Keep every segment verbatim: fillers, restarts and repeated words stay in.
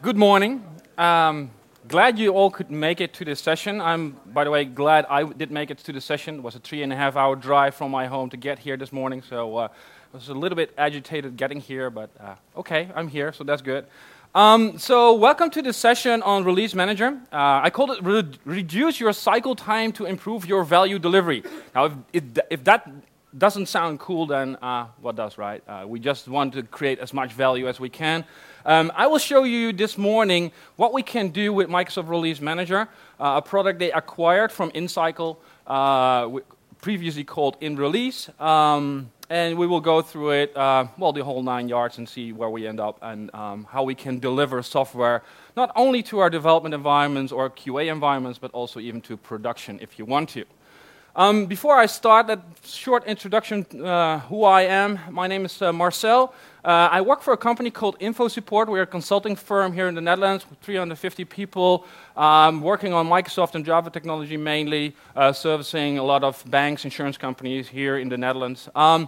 Good morning. Um, glad you all could make it to this session. I'm, by the way, glad I did make it to the session. It was a three and a half hour drive from my home to get here this morning, so uh, I was a little bit agitated getting here, but uh, okay, I'm here, so that's good. Um, so welcome to this session on Release Manager. Uh, I called it re Reduce Your Cycle Time to Improve Your Value Delivery. Now, if, if, if that doesn't sound cool, then uh, what does, right? Uh, we just want to create as much value as we can. Um, I will show you this morning what we can do with Microsoft Release Manager, uh, a product they acquired from InCycle, uh, previously called InRelease. Um, and we will go through it, uh, well, the whole nine yards and see where we end up and um, how we can deliver software not only to our development environments or Q A environments, but also even to production if you want to. Um, before I start, that short introduction, uh, who I am. My name is uh, Marcel. Uh, I work for a company called InfoSupport. We're a consulting firm here in the Netherlands with three hundred fifty people, um, working on Microsoft and Java technology mainly, uh, servicing a lot of banks, insurance companies here in the Netherlands. Um,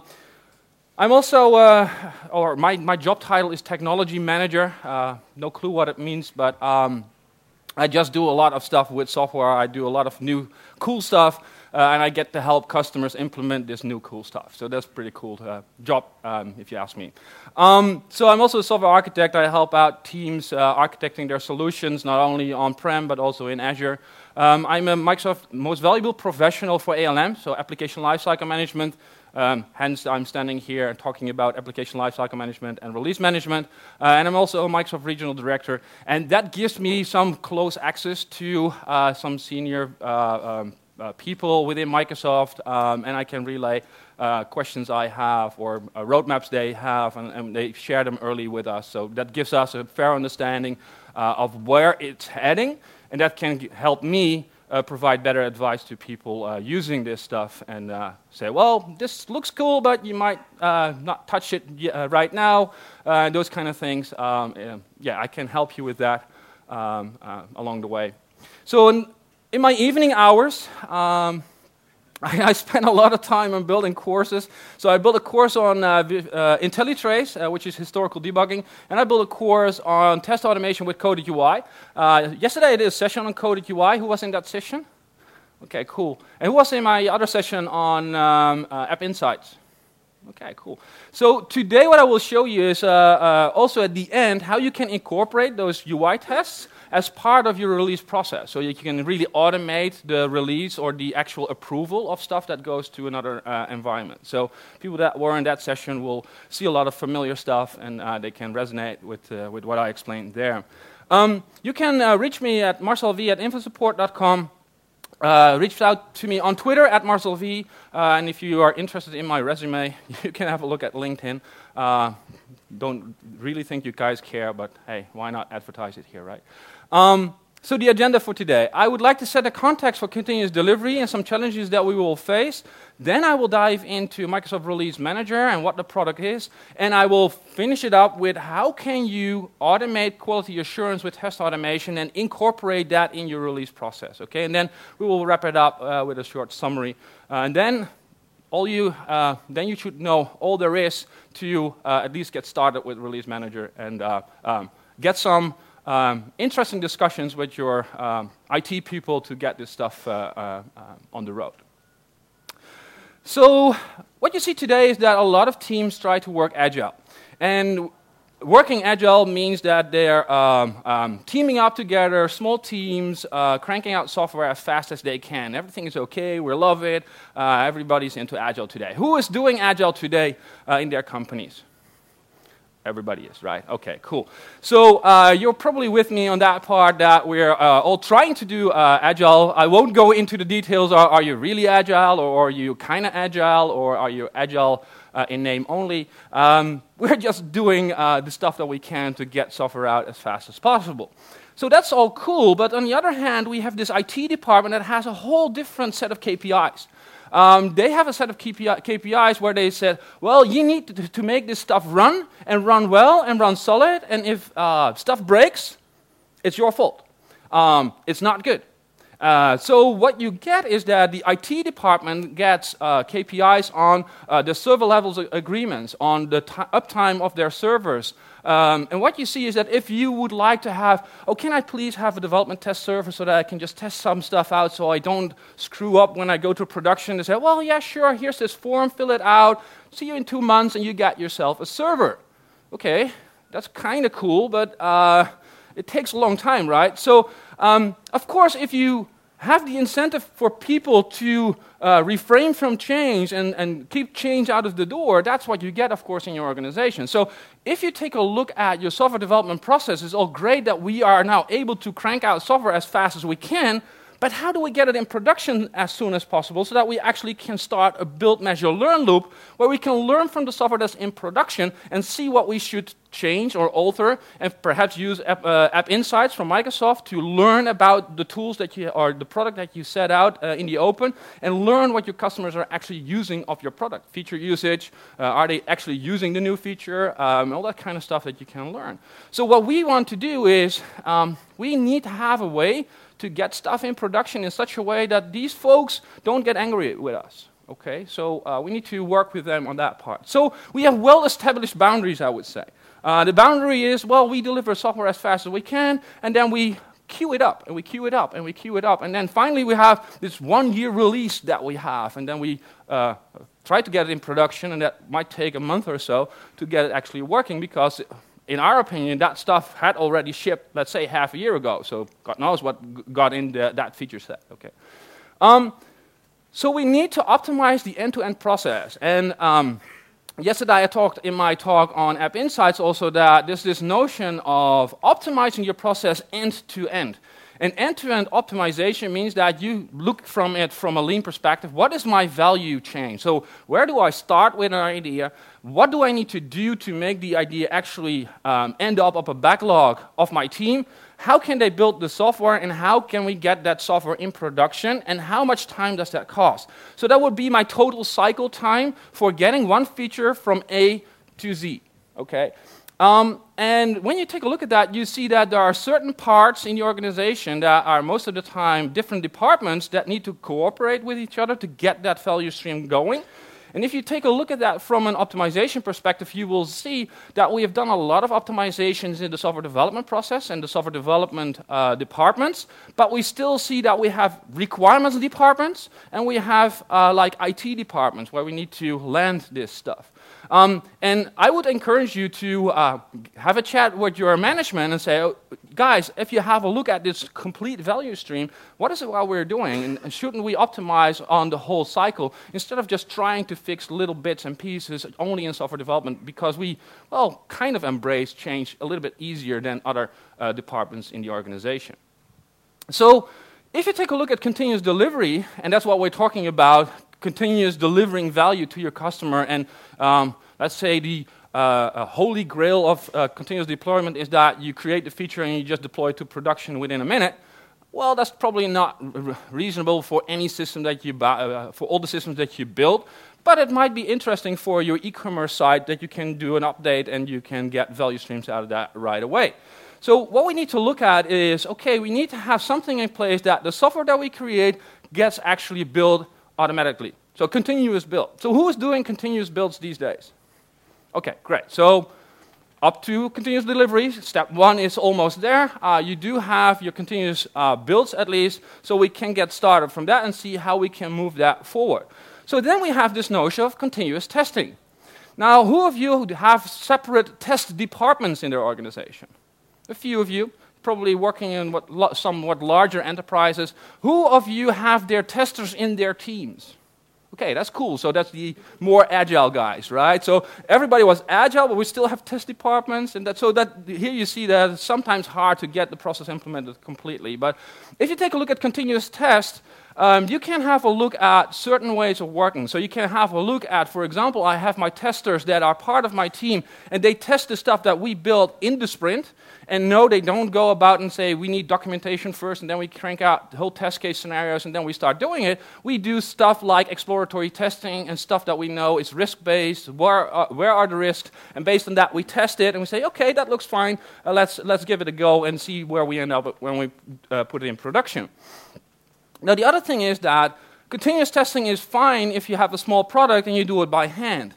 I'm also, uh, or my, my job title is Technology Manager. Uh, no clue what it means, but um, I just do a lot of stuff with software. I do a lot of new cool stuff. Uh, and I get to help customers implement this new cool stuff. So that's a pretty cool uh, job, um, if you ask me. Um, so I'm also a software architect. I help out teams uh, architecting their solutions, not only on-prem, but also in Azure. Um, I'm a Microsoft Most Valuable Professional for A L M, so Application Lifecycle Management. Um, hence, I'm standing here and talking about Application Lifecycle Management and Release Management. Uh, and I'm also a Microsoft Regional Director. And that gives me some close access to uh, some senior uh, um, Uh, people within Microsoft, um, and I can relay uh, questions I have or uh, roadmaps they have, and, and they share them early with us. So that gives us a fair understanding uh, of where it's heading, and that can g help me uh, provide better advice to people uh, using this stuff and uh, say, well, this looks cool, but you might uh, not touch it uh, right now, uh, those kind of things. Um, yeah, I can help you with that um, uh, along the way. So. In, In my evening hours, um, I, I spend a lot of time on building courses. So I built a course on uh, uh, IntelliTrace, uh, which is historical debugging, and I built a course on test automation with Coded U I. Uh, yesterday I did a session on Coded U I. Who was in that session? Okay, cool. And who was in my other session on um, uh, App Insights? Okay, cool. So today what I will show you is uh, uh, also at the end how you can incorporate those U I tests as part of your release process. So you can really automate the release or the actual approval of stuff that goes to another uh, environment. So people that were in that session will see a lot of familiar stuff, and uh, they can resonate with, uh, with what I explained there. Um, you can uh, reach me at marcelv at infosupport dot com. Uh, reach out to me on Twitter at marcelv, uh, and if you are interested in my resume, you can have a look at LinkedIn. Uh, don't really think you guys care, but hey, why not advertise it here, right? Um, so the agenda for today. I would like to set a context for continuous delivery and some challenges that we will face. Then I will dive into Microsoft Release Manager and what the product is. And I will finish it up with how can you automate quality assurance with test automation and incorporate that in your release process. Okay, and then we will wrap it up uh, with a short summary. Uh, and then all you, uh, then you should know all there is to uh, at least get started with Release Manager and uh, um, get some Um, interesting discussions with your um, I T people to get this stuff uh, uh, uh, on the road. So what you see today is that a lot of teams try to work agile. And working agile means that they're um, um, teaming up together, small teams, uh, cranking out software as fast as they can. Everything is okay, we love it, uh, everybody's into agile today. Who is doing agile today uh, in their companies? Everybody is, right? Okay, cool. So uh, you're probably with me on that part that we're uh, all trying to do uh, agile. I won't go into the details. Are, are you really agile, or are you kind of agile, or are you agile uh, in name only? Um, we're just doing uh, the stuff that we can to get software out as fast as possible. So that's all cool, but on the other hand, we have this I T department that has a whole different set of K P Is. Um, they have a set of K P Is where they said, well, you need to, to make this stuff run, and run well, and run solid, and if uh, stuff breaks, it's your fault. Um, it's not good. Uh, so what you get is that the I T department gets uh, K P Is on uh, the server levels agreements, on the uptime of their servers, Um, and what you see is that if you would like to have, oh, can I please have a development test server so that I can just test some stuff out so I don't screw up when I go to production? They say, well, yeah, sure, here's this form, fill it out, see you in two months, and you got yourself a server. Okay, that's kind of cool, but uh, it takes a long time, right? So, um, of course, if you have the incentive for people to uh, refrain from change and, and keep change out of the door, that's what you get, of course, in your organization. So if you take a look at your software development process, it's all great that we are now able to crank out software as fast as we can, but how do we get it in production as soon as possible so that we actually can start a build, measure, learn loop where we can learn from the software that's in production and see what we should change or alter, and perhaps use App, uh, App Insights from Microsoft to learn about the tools that you, or the product that you set out uh, in the open, and learn what your customers are actually using of your product. Feature usage, uh, are they actually using the new feature, um, all that kind of stuff that you can learn. So what we want to do is, um, we need to have a way to get stuff in production in such a way that these folks don't get angry with us. Okay, so uh, we need to work with them on that part. So we have well-established boundaries, I would say. Uh, the boundary is, well, we deliver software as fast as we can, and then we queue it up, and we queue it up, and we queue it up, and then finally we have this one-year release that we have, and then we uh, try to get it in production, and that might take a month or so to get it actually working, because in our opinion, that stuff had already shipped, let's say, half a year ago, so God knows what g got in the, that feature set. Okay. Um, so we need to optimize the end-to-end process, and um, yesterday I talked in my talk on App Insights also that there's this notion of optimizing your process end-to-end. And end-to-end optimization means that you look from it from a lean perspective. What is my value chain? So where do I start with an idea? What do I need to do to make the idea actually um, end up up a backlog of my team? How can they build the software, and how can we get that software in production, and how much time does that cost? So that would be my total cycle time for getting one feature from A to Z, okay? Um, and when you take a look at that, you see that there are certain parts in the organization that are most of the time different departments that need to cooperate with each other to get that value stream going. And if you take a look at that from an optimization perspective, you will see that we have done a lot of optimizations in the software development process and the software development uh, departments, but we still see that we have requirements departments and we have uh, like I T departments where we need to land this stuff. Um, and I would encourage you to uh, have a chat with your management and say, oh, guys, if you have a look at this complete value stream, what is it what we're doing? And, and shouldn't we optimize on the whole cycle instead of just trying to fix little bits and pieces only in software development, because we, well, kind of embrace change a little bit easier than other uh, departments in the organization. So if you take a look at continuous delivery, and that's what we're talking about, continuous delivering value to your customer, and um, let's say the uh, holy grail of uh, continuous deployment is that you create the feature and you just deploy it to production within a minute. Well, that's probably not reasonable for any system that you buy, uh, for all the systems that you build, but it might be interesting for your e-commerce site that you can do an update and you can get value streams out of that right away. So what we need to look at is, okay, we need to have something in place that the software that we create gets actually built automatically. So continuous build. So who is doing continuous builds these days? Okay, great. So up to continuous delivery, step one is almost there. Uh, you do have your continuous uh, builds at least, so we can get started from that and see how we can move that forward. So then we have this notion of continuous testing. Now, who of you have separate test departments in their organization? A few of you. Probably working in what lo somewhat larger enterprises. Who of you have their testers in their teams? Okay, that's cool. So that's the more agile guys, right? So everybody was agile, but we still have test departments, and that, so that here you see that it's sometimes hard to get the process implemented completely. But if you take a look at continuous test, Um, you can have a look at certain ways of working. So you can have a look at, for example, I have my testers that are part of my team, and they test the stuff that we build in the sprint. And no, they don't go about and say, we need documentation first, and then we crank out the whole test case scenarios, and then we start doing it. We do stuff like exploratory testing and stuff that we know is risk-based. Where, uh, where are the risks? And based on that, we test it, and we say, okay, that looks fine. Uh, let's, let's give it a go and see where we end up when we uh, put it in production. Now, the other thing is that continuous testing is fine if you have a small product and you do it by hand.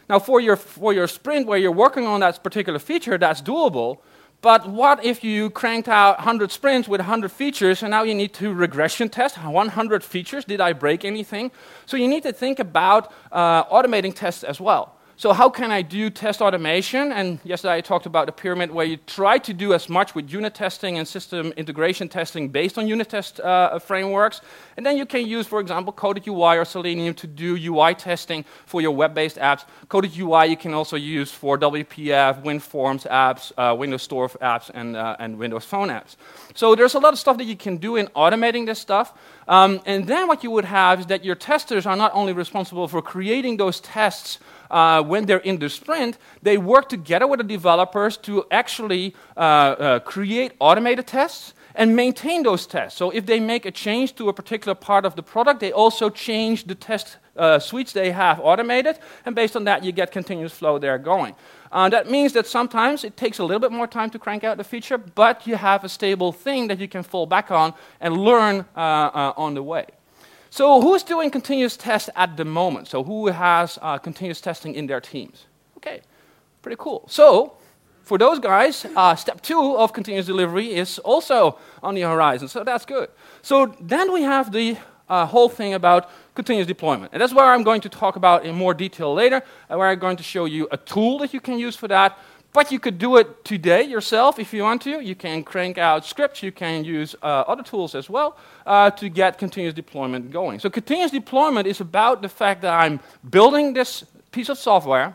Now, for your, for your sprint where you're working on that particular feature, that's doable. But what if you cranked out one hundred sprints with one hundred features, and now you need to regression test one hundred features? Did I break anything? So you need to think about uh, automating tests as well. So how can I do test automation? And yesterday I talked about the pyramid where you try to do as much with unit testing and system integration testing based on unit test uh, frameworks. And then you can use, for example, Coded U I or Selenium to do U I testing for your web-based apps. Coded U I you can also use for W P F, WinForms apps, uh, Windows Store apps, and, uh, and Windows Phone apps. So there's a lot of stuff that you can do in automating this stuff. Um, and then what you would have is that your testers are not only responsible for creating those tests Uh, when they're in the sprint, they work together with the developers to actually uh, uh, create automated tests and maintain those tests. So if they make a change to a particular part of the product, they also change the test uh, suites they have automated, and based on that, you get continuous flow there going. Uh, that means that sometimes it takes a little bit more time to crank out the feature, but you have a stable thing that you can fall back on and learn uh, uh, on the way. So who's doing continuous tests at the moment? So who has uh, continuous testing in their teams? Okay, pretty cool. So for those guys, uh, step two of continuous delivery is also on the horizon, so that's good. So then we have the uh, whole thing about continuous deployment. And that's where I'm going to talk about in more detail later, and where I'm going to show you a tool that you can use for that. But you could do it today yourself if you want to. You can crank out scripts. You can use uh, other tools as well uh, to get continuous deployment going. So continuous deployment is about the fact that I'm building this piece of software,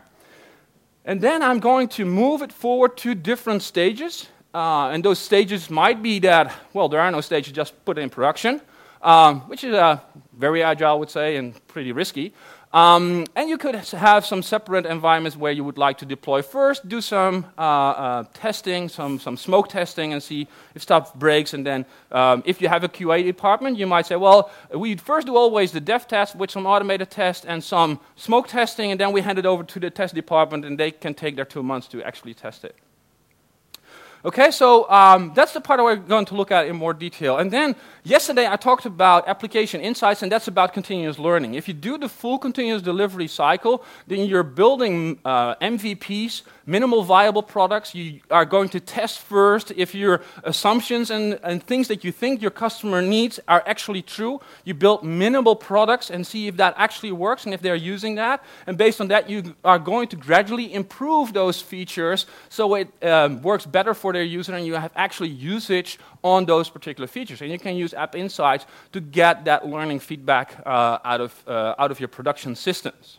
and then I'm going to move it forward to different stages. Uh, and those stages might be that, well, there are no stages, just put it in production, um, which is uh, very agile, I would say, and pretty risky. Um, and you could have some separate environments where you would like to deploy first, do some uh, uh, testing, some, some smoke testing, and see if stuff breaks. And then um, if you have a Q A department, you might say, well, we first do always the dev test with some automated test and some smoke testing, and then we hand it over to the test department, and they can take their two months to actually test it. Okay, so um, that's the part we're going to look at in more detail. And then yesterday I talked about application insights, and that's about continuous learning. If you do the full continuous delivery cycle, then you're building uh, M V Ps, minimal viable products. You are going to test first if your assumptions and, and things that you think your customer needs are actually true. You build minimal products and see if that actually works and if they're using that. And based on that, you are going to gradually improve those features so it um, works better for their user and you have actually usage on those particular features. And you can use App Insights to get that learning feedback uh, out of, uh, out of your production systems.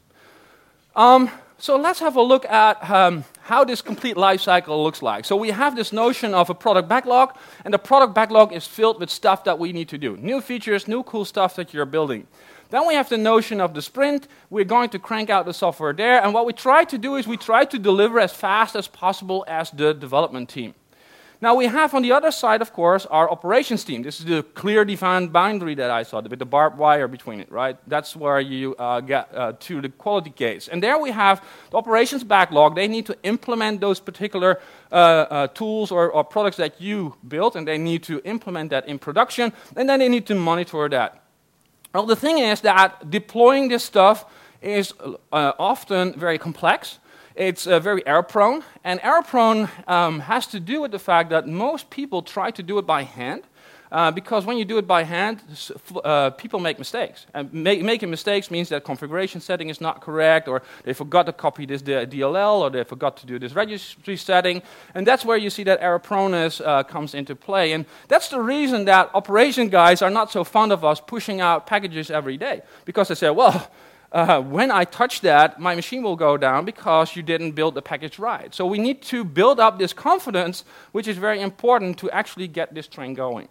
Um, So let's have a look at um, how this complete life cycle looks like. So we have this notion of a product backlog, and the product backlog is filled with stuff that we need to do. New features, new cool stuff that you're building. Then we have the notion of the sprint. We're going to crank out the software there, and what we try to do is we try to deliver as fast as possible as the development team. Now we have on the other side, of course, our operations team. This is the clear defined boundary that I saw, with the barbed wire between it, right? That's where you uh, get uh, to the quality gates. And there we have the operations backlog. They need to implement those particular uh, uh, tools or, or products that you built, and they need to implement that in production, and then they need to monitor that. Well, the thing is that deploying this stuff is uh, often very complex. It's uh, very error-prone, and error-prone um, has to do with the fact that most people try to do it by hand, uh, because when you do it by hand, uh, people make mistakes. And make, making mistakes means that configuration setting is not correct, or they forgot to copy this D L L, or they forgot to do this registry setting, and that's where you see that error-proneness uh, comes into play. And that's the reason that operation guys are not so fond of us pushing out packages every day, because they say, well, Uh, when I touch that, my machine will go down because you didn't build the package right. So we need to build up this confidence, which is very important to actually get this train going.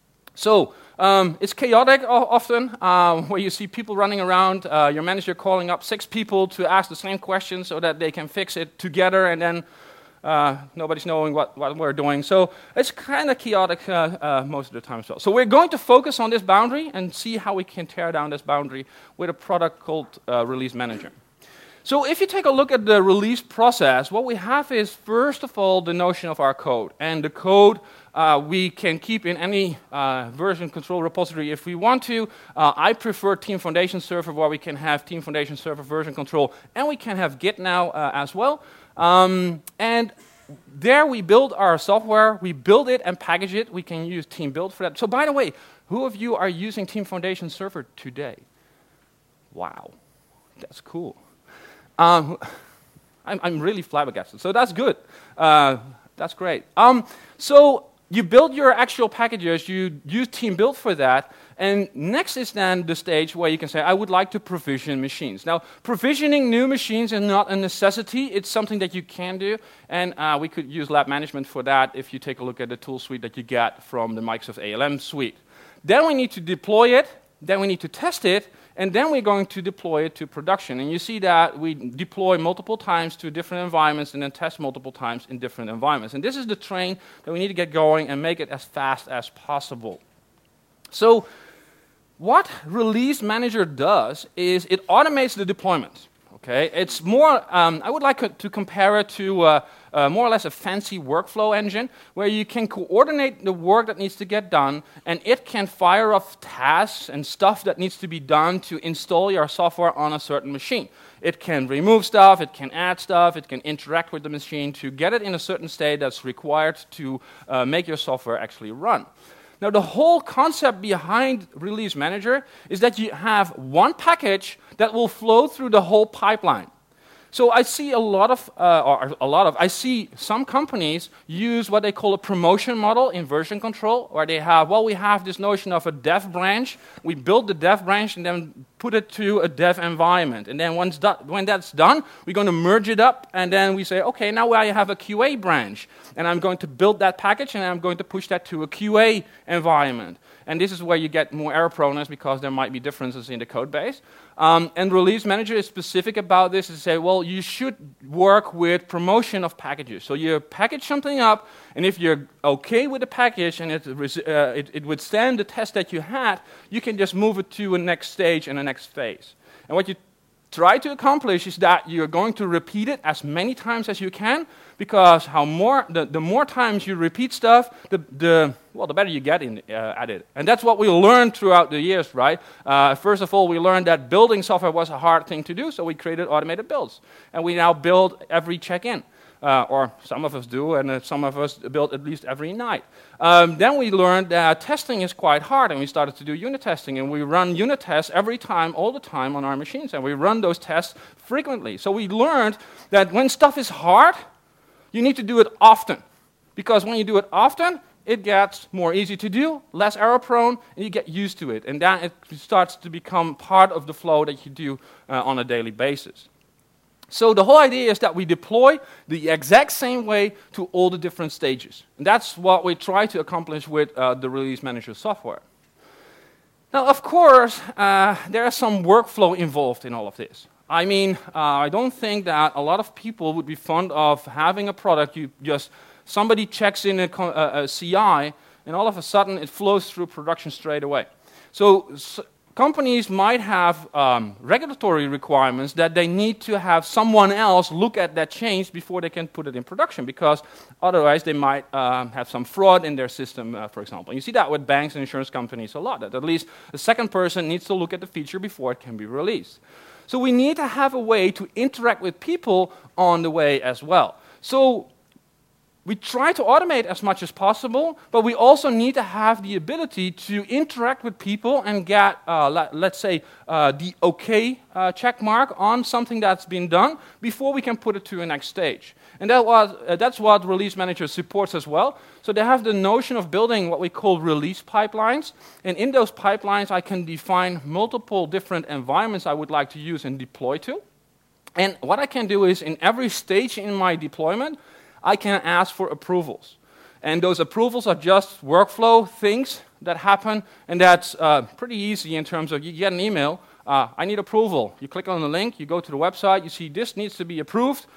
So um, it's chaotic often, uh, where you see people running around, uh, your manager calling up six people to ask the same question so that they can fix it together, and then Uh, nobody's knowing what, what we're doing. So it's kind of chaotic uh, uh, most of the time as well. So we're going to focus on this boundary and see how we can tear down this boundary with a product called uh, Release Manager. So if you take a look at the release process, what we have is, first of all, the notion of our code. And the code uh, we can keep in any uh, version control repository if we want to. Uh, I prefer Team Foundation Server, where we can have Team Foundation Server version control, and we can have Git now uh, as well. Um, and there we build our software, we build it and package it. We can use Team Build for that. So by the way, who of you are using Team Foundation Server today? Wow, that's cool. Um, I'm, I'm really flabbergasted, so that's good. Uh, that's great. Um, so you build your actual packages, you use Team Build for that, and next is then the stage where you can say, I would like to provision machines. Now, provisioning new machines is not a necessity. It's something that you can do, and uh, we could use Lab Management for that if you take a look at the tool suite that you get from the Microsoft A L M suite. Then we need to deploy it, then we need to test it, and then we're going to deploy it to production. And you see that we deploy multiple times to different environments and then test multiple times in different environments. And this is the train that we need to get going and make it as fast as possible. So what Release Manager does is it automates the deployment. Okay, it's more, um, I would like to compare it to uh, uh, more or less a fancy workflow engine where you can coordinate the work that needs to get done, and it can fire off tasks and stuff that needs to be done to install your software on a certain machine. It can remove stuff, it can add stuff, it can interact with the machine to get it in a certain state that's required to uh, make your software actually run. Now, the whole concept behind Release Manager is that you have one package that will flow through the whole pipeline. So I see a lot of, uh, or a lot of, I see some companies use what they call a promotion model in version control, where they have, well, we have this notion of a dev branch. We build the dev branch and then put it to a dev environment. And then once that, when that's done, we're going to merge it up, and then we say, okay, now I have a Q A branch, and I'm going to build that package, and I'm going to push that to a Q A environment. And this is where you get more error proneness because there might be differences in the code base. Um, and Release Manager is specific about this to say, well, you should work with promotion of packages. So you package something up, and if you're okay with the package and it, uh, it, it withstand the test that you had, you can just move it to a next stage and a next phase. And what you try to accomplish is that you're going to repeat it as many times as you can, because how more the, the more times you repeat stuff, the, the well, the better you get in, uh, at it. And that's what we learned throughout the years, right? Uh, first of all, we learned that building software was a hard thing to do, so we created automated builds. And we now build every check-in. Uh, or some of us do, and uh, some of us build at least every night. Um, then we learned that testing is quite hard, and we started to do unit testing, and we run unit tests every time, all the time on our machines, and we run those tests frequently. So we learned that when stuff is hard, you need to do it often, because when you do it often, it gets more easy to do, less error prone, and you get used to it, and then it starts to become part of the flow that you do uh, on a daily basis. So the whole idea is that we deploy the exact same way to all the different stages. And that's what we try to accomplish with uh, the Release Manager software. Now, of course, uh, there is some workflow involved in all of this. I mean, uh, I don't think that a lot of people would be fond of having a product you just, somebody checks in a, a, a C I, and all of a sudden it flows through production straight away. So, so companies might have um, regulatory requirements that they need to have someone else look at that change before they can put it in production, because otherwise they might um, have some fraud in their system, uh, for example. You see that with banks and insurance companies a lot, that at least a second person needs to look at the feature before it can be released. So we need to have a way to interact with people on the way as well. So we try to automate as much as possible, but we also need to have the ability to interact with people and get, uh, let, let's say, uh, the OK uh, check mark on something that's been done before we can put it to a next stage. And that was, uh, that's what Release Manager supports as well. So they have the notion of building what we call release pipelines. And in those pipelines, I can define multiple different environments I would like to use and deploy to. And what I can do is, in every stage in my deployment, I can ask for approvals. And those approvals are just workflow things that happen, and that's uh, pretty easy in terms of you get an email, uh, I need approval. You click on the link, you go to the website, you see this needs to be approved.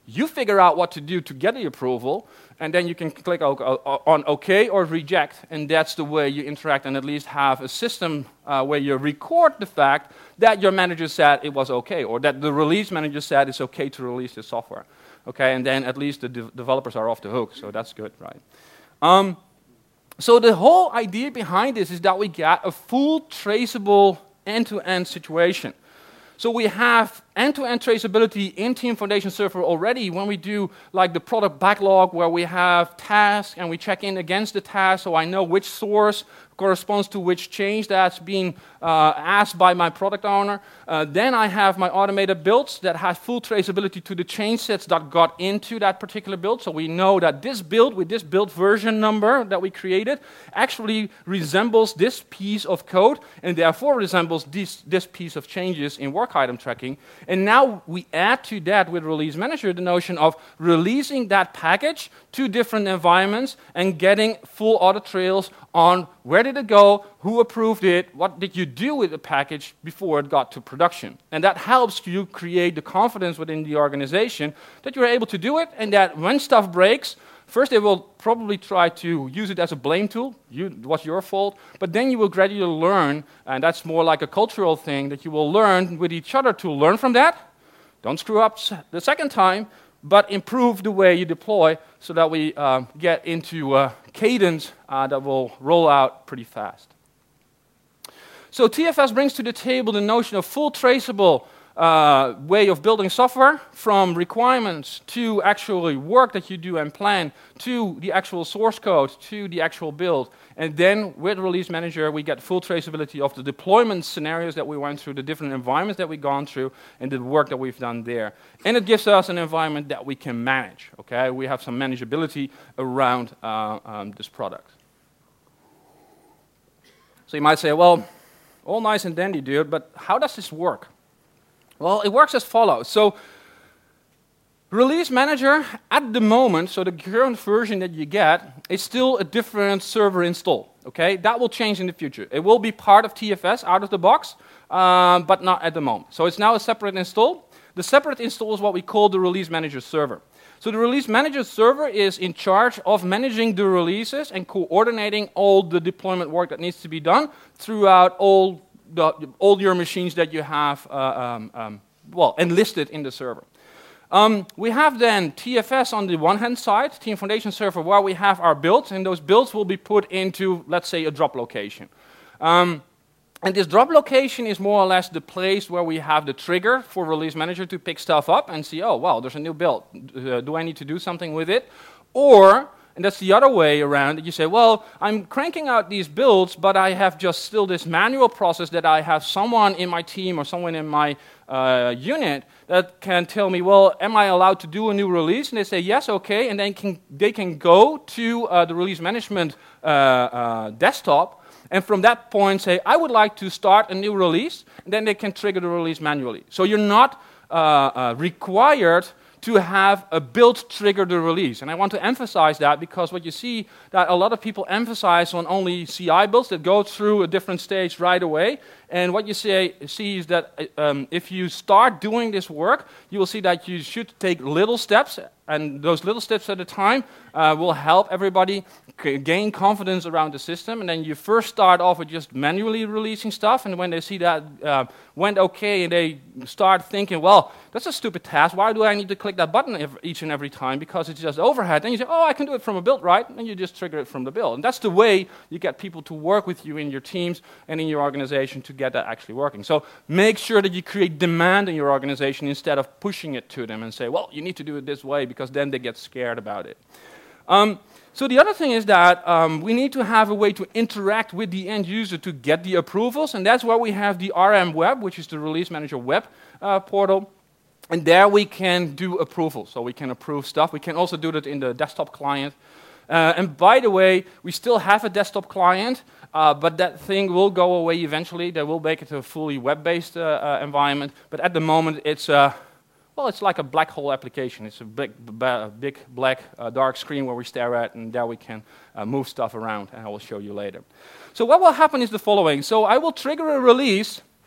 You figure out what to do to get the approval, and then you can click on OK or reject, and that's the way you interact and at least have a system uh, where you record the fact that your manager said it was OK, or that the release manager said it's OK to release the software. Okay, and then at least the de developers are off the hook, so that's good, right? Um, so the whole idea behind this is that we get a full traceable end-to-end situation. So we have end-to-end traceability in Team Foundation Server already when we do like the product backlog where we have tasks and we check in against the task so I know which source corresponds to which change that's being uh, asked by my product owner. Uh, then I have my automated builds that have full traceability to the change sets that got into that particular build. So we know that this build with this build version number that we created actually resembles this piece of code and therefore resembles this, this piece of changes in work item tracking. And now we add to that with Release Manager the notion of releasing that package to different environments and getting full audit trails on where did it go, who approved it, what did you do with the package before it got to production. And that helps you create the confidence within the organization that you're able to do it and that when stuff breaks, first they will probably try to use it as a blame tool, you, it was your fault, but then you will gradually learn, and that's more like a cultural thing, that you will learn with each other to learn from that. Don't screw up the second time, but improve the way you deploy so that we uh, get into a cadence uh, that will roll out pretty fast. So T F S brings to the table the notion of full traceable uh, way of building software, from requirements to actually work that you do and plan, to the actual source code, to the actual build. And then with Release Manager, we get full traceability of the deployment scenarios that we went through, the different environments that we've gone through, and the work that we've done there. And it gives us an environment that we can manage. Okay, we have some manageability around uh, um, this product. So you might say, well, all nice and dandy, dude, but how does this work? Well, it works as follows. So Release Manager, at the moment, so the current version that you get, is still a different server install. Okay, that will change in the future. It will be part of T F S out of the box, um, but not at the moment. So it's now a separate install. The separate install is what we call the Release Manager server. So the Release Manager server is in charge of managing the releases and coordinating all the deployment work that needs to be done throughout all the, all your machines that you have uh, um, um, well enlisted in the server. Um, we have then T F S on the one hand side, Team Foundation Server, where we have our builds, and those builds will be put into, let's say, a drop location. Um, and this drop location is more or less the place where we have the trigger for Release Manager to pick stuff up and see, oh, well, there's a new build. Uh, do I need to do something with it? Or, and that's the other way around, that you say, well, I'm cranking out these builds, but I have just still this manual process that I have someone in my team or someone in my uh, unit that can tell me, well, am I allowed to do a new release? And they say, yes, okay, and then can, they can go to uh, the release management uh, uh, desktop, and from that point say, I would like to start a new release, and then they can trigger the release manually. So you're not uh, uh, required to have a build trigger the release. And I want to emphasize that because what you see that a lot of people emphasize on only C I builds that go through a different stage right away. And what you say, see is that um, if you start doing this work, you will see that you should take little steps, and those little steps at a time uh, will help everybody gain confidence around the system. And then you first start off with just manually releasing stuff, and when they see that uh, went okay, and they start thinking, well, that's a stupid task, why do I need to click that button every, each and every time, because it's just overhead. Then you say, oh, I can do it from a build, right? And you just trigger it from the build. And that's the way you get people to work with you in your teams and in your organization to get that actually working. So make sure that you create demand in your organization instead of pushing it to them and say, well, you need to do it this way, because then they get scared about it. Um, so the other thing is that um, we need to have a way to interact with the end user to get the approvals, and that's where we have the R M Web, which is the Release Manager web uh, portal. And there we can do approvals, so we can approve stuff. We can also do that in the desktop client. Uh, and by the way, we still have a desktop client, uh, but that thing will go away eventually. They will make it a fully web-based uh, uh, environment. But at the moment, it's uh, well, it's like a black hole application. It's a big, big black, uh, dark screen where we stare at, and there we can uh, move stuff around, and I will show you later. So what will happen is the following. So I will trigger a release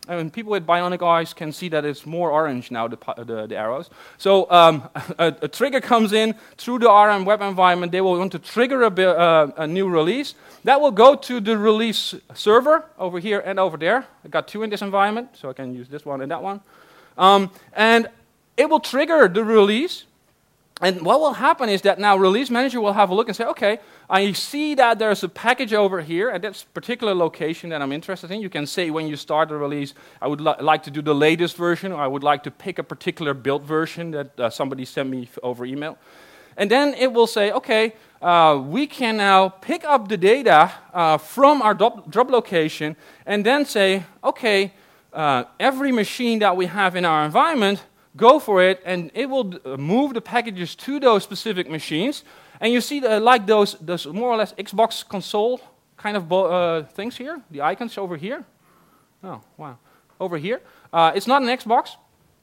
And people with bionic eyes can see that it's more orange now, the, the, the arrows. So um, a, a trigger comes in through the R M web environment. They will want to trigger a, uh, a new release. That will go to the release server over here and over there. I got two in this environment, so I can use this one and that one. Um, and it will trigger the release. And what will happen is that now Release Manager will have a look and say, okay, I see that there's a package over here at this particular location that I'm interested in. You can say when you start the release, I would li like to do the latest version, or I would like to pick a particular build version that uh, somebody sent me f over email. And then it will say, okay, uh, we can now pick up the data uh, from our drop, drop location and then say, okay, uh, every machine that we have in our environment, go for it, and it will uh, move the packages to those specific machines. And you see, the, like those, those more or less Xbox console kind of uh, things here, the icons over here. Oh, wow. Over here. Uh, it's not an Xbox.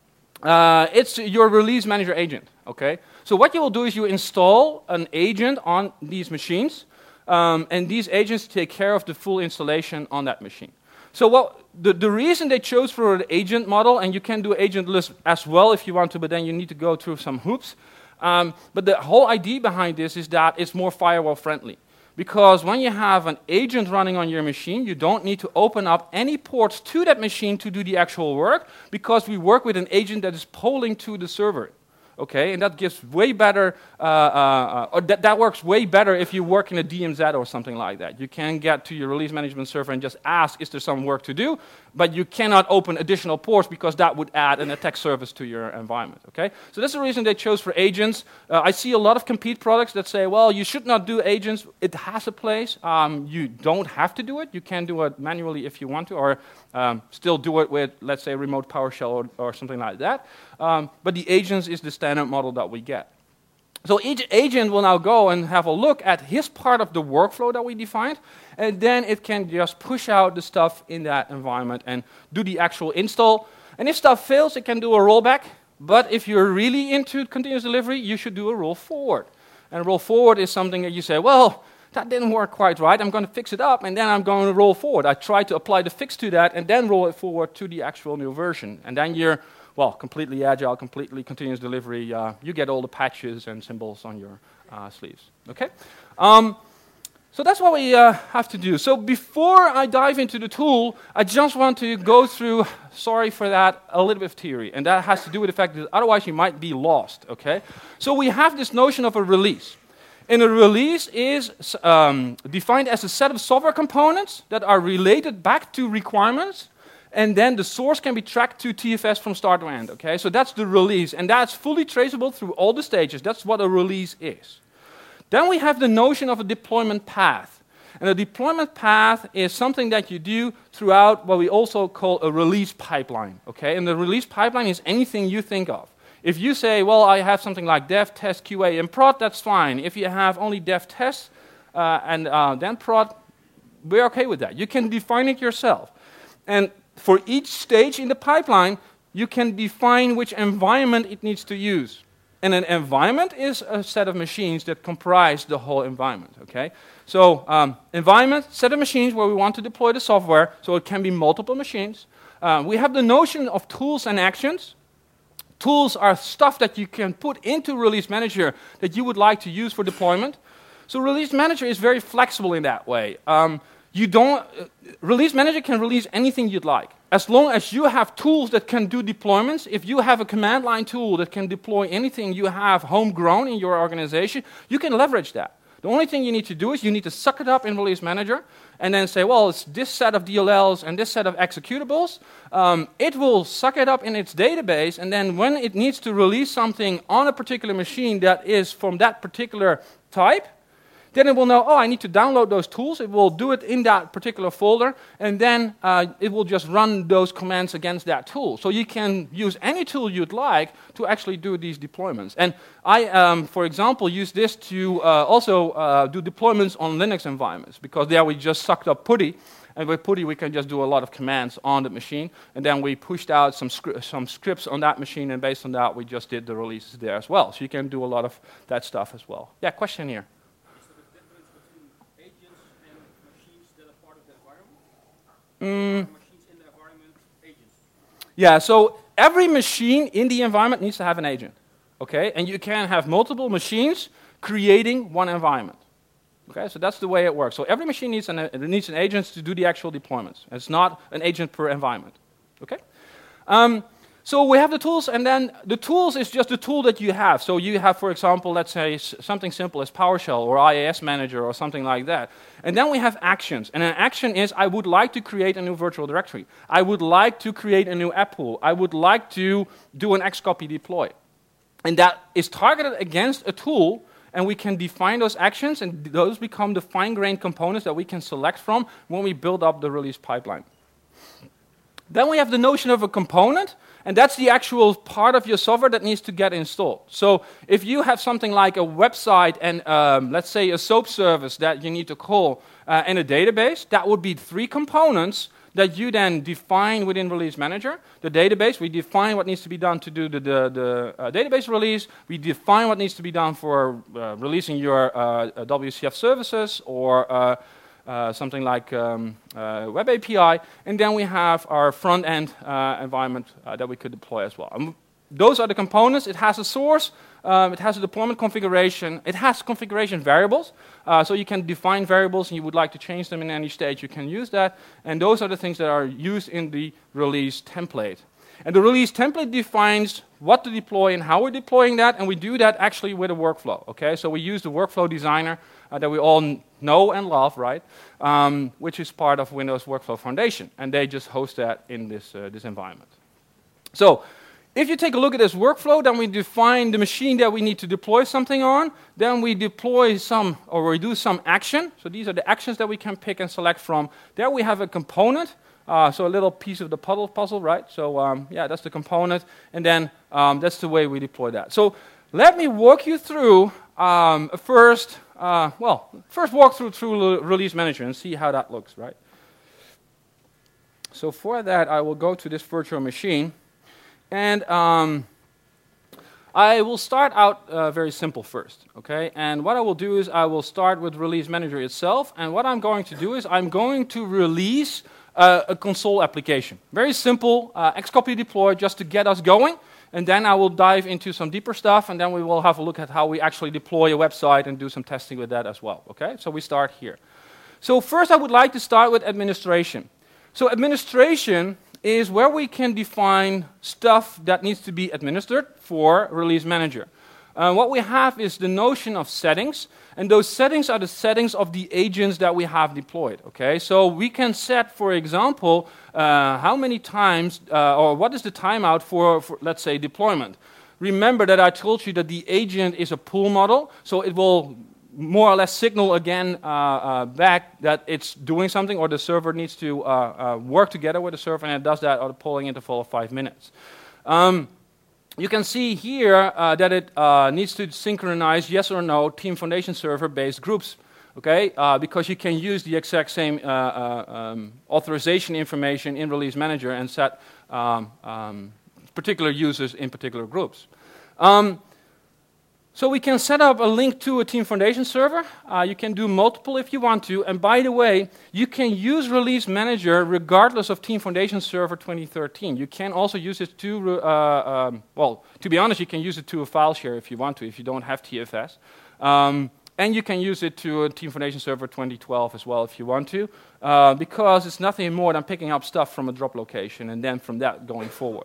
Uh, it's your Release Manager agent, okay? So what you will do is you install an agent on these machines, um, and these agents take care of the full installation on that machine. So what, the, the reason they chose for an agent model, and you can do agentless as well if you want to, but then you need to go through some hoops. Um, but the whole idea behind this is that it's more firewall friendly. Because when you have an agent running on your machine, you don't need to open up any ports to that machine to do the actual work, because we work with an agent that is polling to the server. Okay, and that gives way better, uh, uh, or that, that works way better if you work in a D M Z or something like that. You can get to your release management server and just ask, is there some work to do? But you cannot open additional ports because that would add an attack service to your environment. Okay, so that's the reason they chose for agents. Uh, I see a lot of compete products that say, well, you should not do agents. It has a place. Um, you don't have to do it. You can do it manually if you want to, or um, still do it with, let's say, remote PowerShell or, or something like that. Um, but the agents is the standard model that we get. So each agent will now go and have a look at his part of the workflow that we defined, and then it can just push out the stuff in that environment and do the actual install. And if stuff fails, it can do a rollback. But if you're really into continuous delivery, you should do a roll forward. And roll forward is something that you say, well, that didn't work quite right. I'm going to fix it up, and then I'm going to roll forward. I try to apply the fix to that, and then roll it forward to the actual new version. And then you're well, completely agile, completely continuous delivery. Uh, you get all the patches and symbols on your uh, sleeves. Okay? Um, so that's what we uh, have to do. So before I dive into the tool, I just want to go through, sorry for that, a little bit of theory. And that has to do with the fact that otherwise you might be lost. Okay? So we have this notion of a release. And a release is um, defined as a set of software components that are related back to requirements. And then the source can be tracked to T F S from start to end, okay? So that's the release, and that's fully traceable through all the stages. That's what a release is. Then we have the notion of a deployment path. And a deployment path is something that you do throughout what we also call a release pipeline, okay? And the release pipeline is anything you think of. If you say, well, I have something like dev, test, Q A, and prod, that's fine. If you have only dev, test, uh, and uh, then prod, we're okay with that. You can define it yourself. And for each stage in the pipeline, you can define which environment it needs to use. And an environment is a set of machines that comprise the whole environment, okay? So um, environment, set of machines where we want to deploy the software, so it can be multiple machines. Uh, we have the notion of tools and actions. Tools are stuff that you can put into Release Manager that you would like to use for deployment. So Release Manager is very flexible in that way. Um, You don't, uh, Release Manager can release anything you'd like. As long as you have tools that can do deployments, if you have a command line tool that can deploy anything you have homegrown in your organization, you can leverage that. The only thing you need to do is you need to suck it up in Release Manager and then say, well, it's this set of D L Ls and this set of executables. Um, it will suck it up in its database, and then when it needs to release something on a particular machine that is from that particular type, then it will know, oh, I need to download those tools. It will do it in that particular folder, and then uh, it will just run those commands against that tool. So you can use any tool you'd like to actually do these deployments. And I, um, for example, use this to uh, also uh, do deployments on Linux environments, because there we just sucked up PuTTY, and with PuTTY we can just do a lot of commands on the machine, and then we pushed out some, scri some scripts on that machine, and based on that we just did the releases there as well. So you can do a lot of that stuff as well. Yeah, question here. Mm. Machines in the environment, agents Yeah, so every machine in the environment needs to have an agent, okay? And you can have multiple machines creating one environment, okay? So that's the way it works. So every machine needs an, uh, needs an agent to do the actual deployments. It's not an agent per environment, okay? Um, so we have the tools, and then the tools is just the tool that you have. So you have, for example, let's say s something simple as PowerShell or I A S Manager or something like that. And then we have actions. And an action is, I would like to create a new virtual directory. I would like to create a new app pool. I would like to do an Xcopy deploy. And that is targeted against a tool, and we can define those actions, and those become the fine-grained components that we can select from when we build up the release pipeline. Then we have the notion of a component, and that's the actual part of your software that needs to get installed. So if you have something like a website and, um, let's say, a SOAP service that you need to call uh, and a database, that would be three components that you then define within Release Manager. The database, we define what needs to be done to do the, the, the uh, database release. We define what needs to be done for uh, releasing your uh, W C F services or uh, Uh, something like um, uh, Web A P I, and then we have our front-end uh, environment uh, that we could deploy as well. Um, those are the components. It has a source, um, it has a deployment configuration, it has configuration variables, uh, so you can define variables and you would like to change them in any stage, you can use that, and those are the things that are used in the release template. And the release template defines what to deploy and how we're deploying that, and we do that actually with a workflow, okay? So we use the workflow designer uh, that we all know and love, right? Um, which is part of Windows Workflow Foundation, and they just host that in this, uh, this environment. So if you take a look at this workflow, then we define the machine that we need to deploy something on, then we deploy some, or we do some action. So these are the actions that we can pick and select from. There we have a component. Uh, so a little piece of the puzzle, puzzle right? So um, yeah, that's the component, and then um, that's the way we deploy that. So let me walk you through um, a first, uh, well, first walkthrough through Release Manager and see how that looks, right? So for that, I will go to this virtual machine, and um, I will start out uh, very simple first, okay? And what I will do is I will start with Release Manager itself, and what I'm going to do is I'm going to release Uh, a console application. Very simple, uh, Xcopy deploy just to get us going, and then I will dive into some deeper stuff, and then we will have a look at how we actually deploy a website and do some testing with that as well, okay? So we start here. So first I would like to start with administration. So administration is where we can define stuff that needs to be administered for Release Manager. Uh, what we have is the notion of settings, and those settings are the settings of the agents that we have deployed, okay? So we can set, for example, uh, how many times, uh, or what is the timeout for, for, let's say, deployment. Remember that I told you that the agent is a pool model, so it will more or less signal again uh, uh, back that it's doing something, or the server needs to uh, uh, work together with the server, and it does that at a polling interval of five minutes. Um, You can see here uh, that it uh, needs to synchronize yes or no Team Foundation server-based groups, okay? Uh, because you can use the exact same uh, uh, um, authorization information in Release Manager and set um, um, particular users in particular groups. Um, so we can set up a link to a Team Foundation server. Uh, you can do multiple if you want to. And by the way, you can use Release Manager regardless of Team Foundation Server twenty thirteen. You can also use it to, uh, um, well, to be honest, you can use it to a file share if you want to, if you don't have T F S. Um, and you can use it to a Team Foundation Server twenty twelve as well if you want to, uh, because it's nothing more than picking up stuff from a drop location and then from that going forward.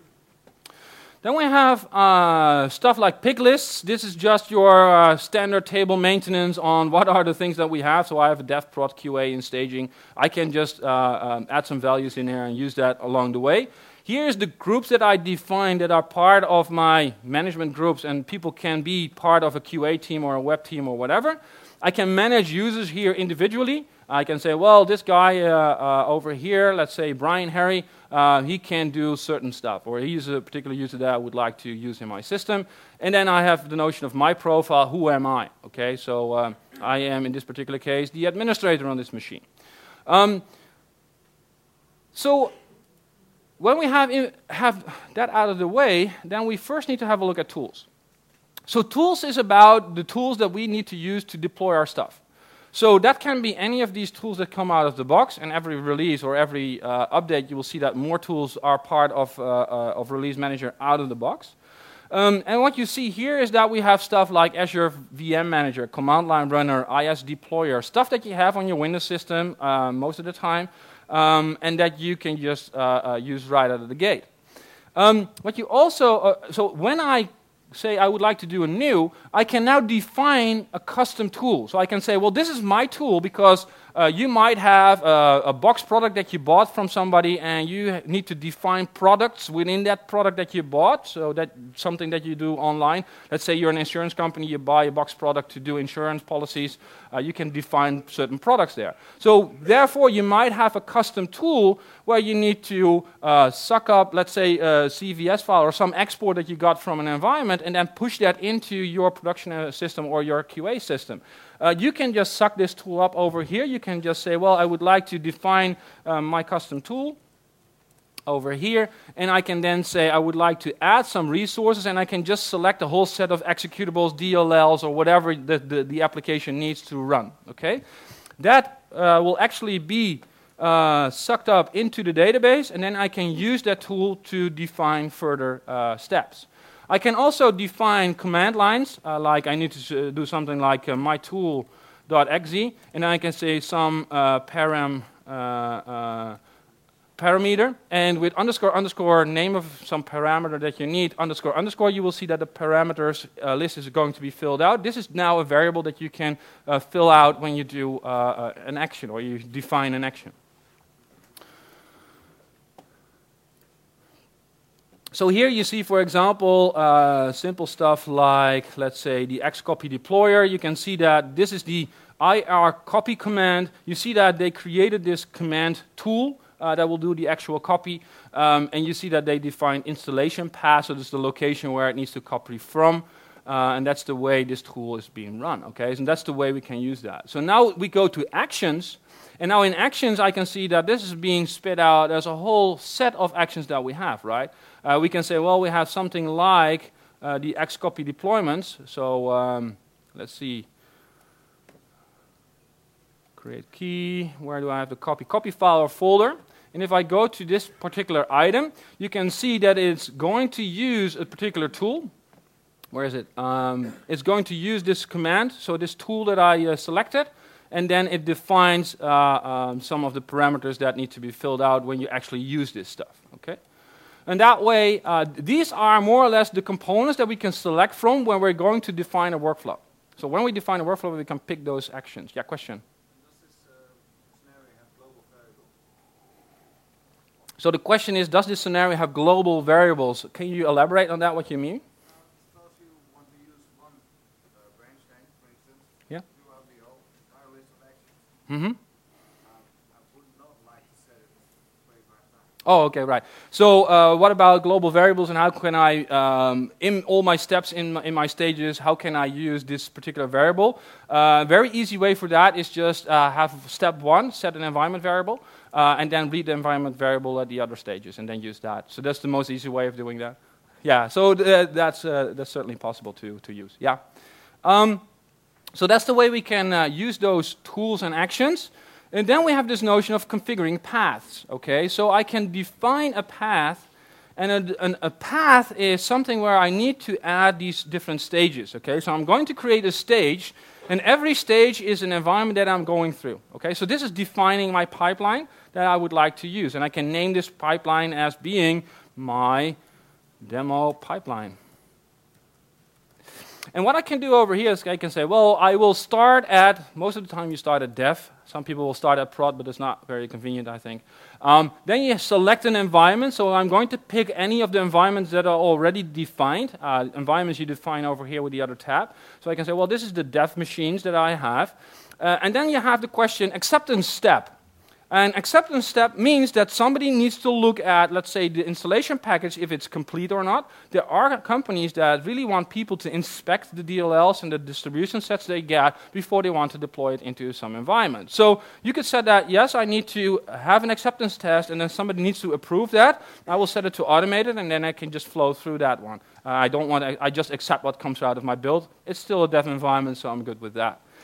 Then we have uh, stuff like pick lists. This is just your uh, standard table maintenance on what are the things that we have. So I have a dev, prod, Q A, and staging. I can just uh, um, add some values in there and use that along the way. Here's the groups that I define that are part of my management groups, and people can be part of a Q A team or a web team or whatever. I can manage users here individually. I can say, well, this guy uh, uh, over here, let's say Brian Harry, uh, he can do certain stuff, or he's a particular user that I would like to use in my system. And then I have the notion of my profile, who am I? Okay, so uh, I am, in this particular case, the administrator on this machine. Um, so when we have, in, have that out of the way, then we first need to have a look at tools. So tools is about the tools that we need to use to deploy our stuff. So that can be any of these tools that come out of the box, and every release or every uh, update, you will see that more tools are part of, uh, uh, of Release Manager out of the box. Um, and what you see here is that we have stuff like Azure V M Manager, Command Line Runner, I S Deployer, stuff that you have on your Windows system uh, most of the time, um, and that you can just uh, uh, use right out of the gate. Um, what you also, uh, so when I say I would like to do a new, I can now define a custom tool. So I can say, well, this is my tool because uh, you might have a, a box product that you bought from somebody and you need to define products within that product that you bought. So that's something that you do online. Let's say you're an insurance company, you buy a box product to do insurance policies. Uh, you can define certain products there. So therefore, you might have a custom tool where you need to uh, suck up, let's say, a C V S file or some export that you got from an environment and then push that into your production uh, system or your Q A system. Uh, you can just suck this tool up over here. You can just say, well, I would like to define um, my custom tool over here, and I can then say I would like to add some resources, and I can just select a whole set of executables, D L Ls, or whatever the, the, the application needs to run. Okay, that uh, will actually be uh, sucked up into the database, and then I can use that tool to define further uh, steps. I can also define command lines, uh, like I need to uh, do something like uh, mytool.exe, and I can say some uh, param uh, uh, parameter, and with underscore underscore name of some parameter that you need, underscore underscore, you will see that the parameters uh, list is going to be filled out. This is now a variable that you can uh, fill out when you do uh, uh, an action, or you define an action. So here you see, for example, uh, simple stuff like, let's say, the Xcopy deployer. You can see that this is the I R copy command. You see that they created this command tool uh, that will do the actual copy. Um, and you see that they define installation path, so this is the location where it needs to copy from. Uh, and that's the way this tool is being run, okay? And that's the way we can use that. So now we go to actions. And now in actions, I can see that this is being spit out as a whole set of actions that we have, right? Uh, we can say, well, we have something like uh, the Xcopy deployments. So um, let's see. Create key. Where do I have the copy? Copy file or folder. And if I go to this particular item, you can see that it's going to use a particular tool. Where is it? Um, it's going to use this command, so this tool that I uh, selected. And then it defines uh, um, some of the parameters that need to be filled out when you actually use this stuff, okay? And that way, uh, these are more or less the components that we can select from when we're going to define a workflow. So when we define a workflow, we can pick those actions. Yeah, question? Does this uh, scenario have global variables? So the question is, does this scenario have global variables? Can you elaborate on that, what you mean? Suppose you want to use one uh, branch name, for instance, Yeah. throughout the whole entire list of actions. Mm-hmm. Um, I would not like to set it twenty-five times. Oh, okay, right. So uh, what about global variables, and how can I, um, in all my steps in my, in my stages, how can I use this particular variable? Uh, very easy way for that is just uh, have step one, set an environment variable, uh, and then read the environment variable at the other stages, and then use that. So that's the most easy way of doing that. Yeah, so th that's, uh, that's certainly possible to, to use, yeah. Um, so that's the way we can uh, use those tools and actions. And then we have this notion of configuring paths, okay? So I can define a path, and a, an, a path is something where I need to add these different stages, okay? So I'm going to create a stage, and every stage is an environment that I'm going through, okay? So this is defining my pipeline that I would like to use, and I can name this pipeline as being my demo pipeline. And what I can do over here is I can say, well, I will start at, most of the time you start at dev. Some people will start at prod, but it's not very convenient, I think. Um, then you select an environment. So I'm going to pick any of the environments that are already defined. Uh, environments you define over here with the other tab. So I can say, well, this is the dev machines that I have. Uh, and then you have the question acceptance step. An acceptance step means that somebody needs to look at, let's say, the installation package, if it's complete or not. There are companies that really want people to inspect the D L Ls and the distribution sets they get before they want to deploy it into some environment. So you could set that, yes, I need to have an acceptance test, and then somebody needs to approve that. I will set it to automated, and then I can just flow through that one. Uh, I don't want to, I just accept what comes out of my build. It's still a dev environment, so I'm good with that.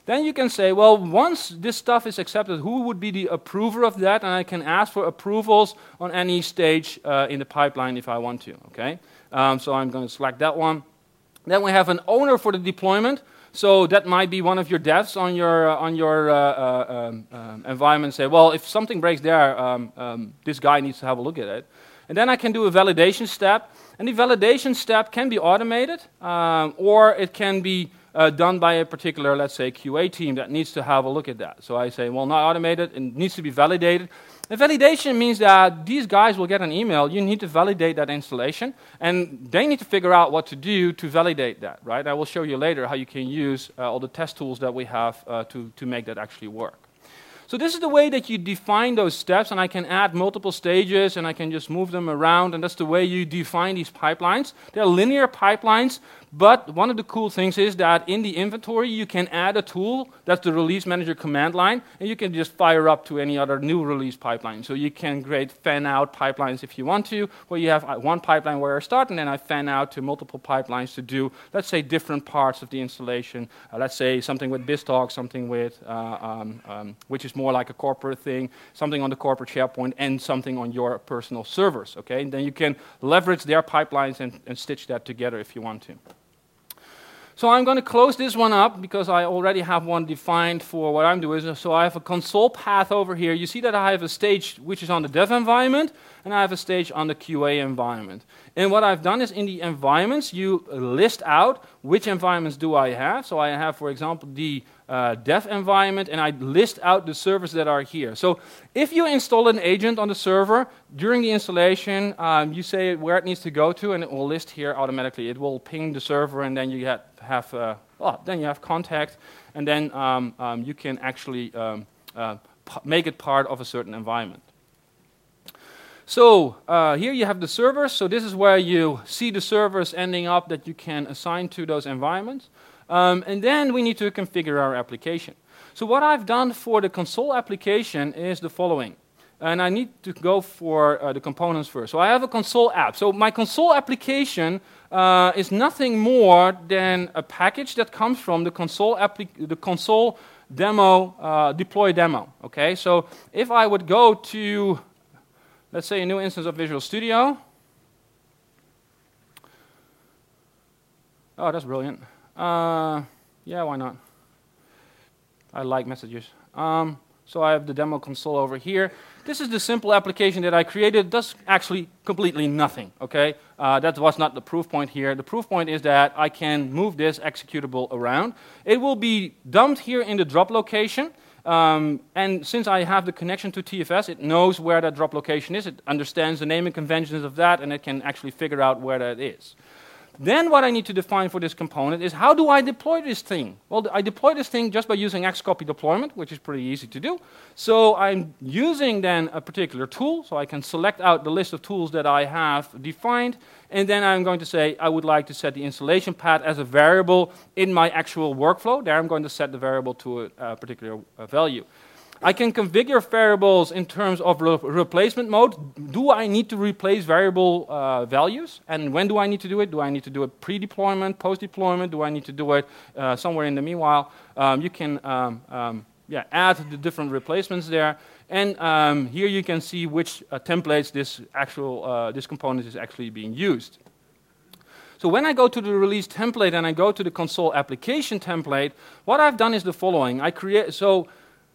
Then you can say, well, once this stuff is accepted, who would be the approver of that? And I can ask for approvals on any stage uh, in the pipeline if I want to, okay? Um, so I'm going to select that one. Then we have an owner for the deployment. So that might be one of your devs on your uh, on your uh, uh, um, um, environment. Say, well, if something breaks there, um, um, this guy needs to have a look at it. And then I can do a validation step. And the validation step can be automated, um, or it can be uh, done by a particular, let's say, Q A team that needs to have a look at that. So I say, well, not automated, it needs to be validated. And validation means that these guys will get an email, you need to validate that installation, and they need to figure out what to do to validate that, right? I will show you later how you can use uh, all the test tools that we have uh, to, to make that actually work. So this is the way that you define those steps, and I can add multiple stages, and I can just move them around, and that's the way you define these pipelines. They're linear pipelines, but one of the cool things is that in the inventory, you can add a tool, that's the Release Manager command line, and you can just fire up to any other new release pipeline. So you can create fan-out pipelines if you want to, where you have one pipeline where I start, and then I fan out to multiple pipelines to do, let's say, different parts of the installation. Uh, let's say something with BizTalk, something with, uh, um, um, which is more like a corporate thing, something on the corporate SharePoint, and something on your personal servers, okay? And then you can leverage their pipelines and, and stitch that together if you want to. So I'm going to close this one up because I already have one defined for what I'm doing. So I have a console path over here. You see that I have a stage which is on the dev environment, and I have a stage on the Q A environment. And what I've done is in the environments, you list out which environments do I have. So I have, for example, the uh, dev environment, and I list out the servers that are here. So if you install an agent on the server, during the installation, um, you say where it needs to go to, and it will list here automatically. It will ping the server, and then you have, have uh, well, then you have contact, and then um, um, you can actually um, uh, make it part of a certain environment. So uh, here you have the servers. So this is where you see the servers ending up that you can assign to those environments. Um, and then we need to configure our application. So what I've done for the console application is the following. And I need to go for uh, the components first. So I have a console app. So my console application uh, is nothing more than a package that comes from the console, the console demo, uh, deploy demo. Okay, so if I would go to, let's say, a new instance of Visual Studio. Oh, that's brilliant. Uh, yeah, why not? I like messages. Um, so I have the demo console over here. This is the simple application that I created. It does actually completely nothing, okay? Uh, that was not the proof point here. The proof point is that I can move this executable around. It will be dumped here in the drop location. Um, and since I have the connection to T F S, it knows where that drop location is. It understands the naming conventions of that, and it can actually figure out where that is. Then what I need to define for this component is how do I deploy this thing? Well, I deploy this thing just by using Xcopy deployment, which is pretty easy to do. So I'm using then a particular tool, so I can select out the list of tools that I have defined, and then I'm going to say I would like to set the installation path as a variable in my actual workflow. There I'm going to set the variable to a, a particular uh, value. I can configure variables in terms of re replacement mode. Do I need to replace variable uh, values? And when do I need to do it? Do I need to do it pre-deployment, post-deployment? Do I need to do it uh, somewhere in the meanwhile? Um, you can um, um, yeah, add the different replacements there. And um, here you can see which uh, templates this, actual, uh, this component is actually being used. So when I go to the release template and I go to the console application template, what I've done is the following. I create so.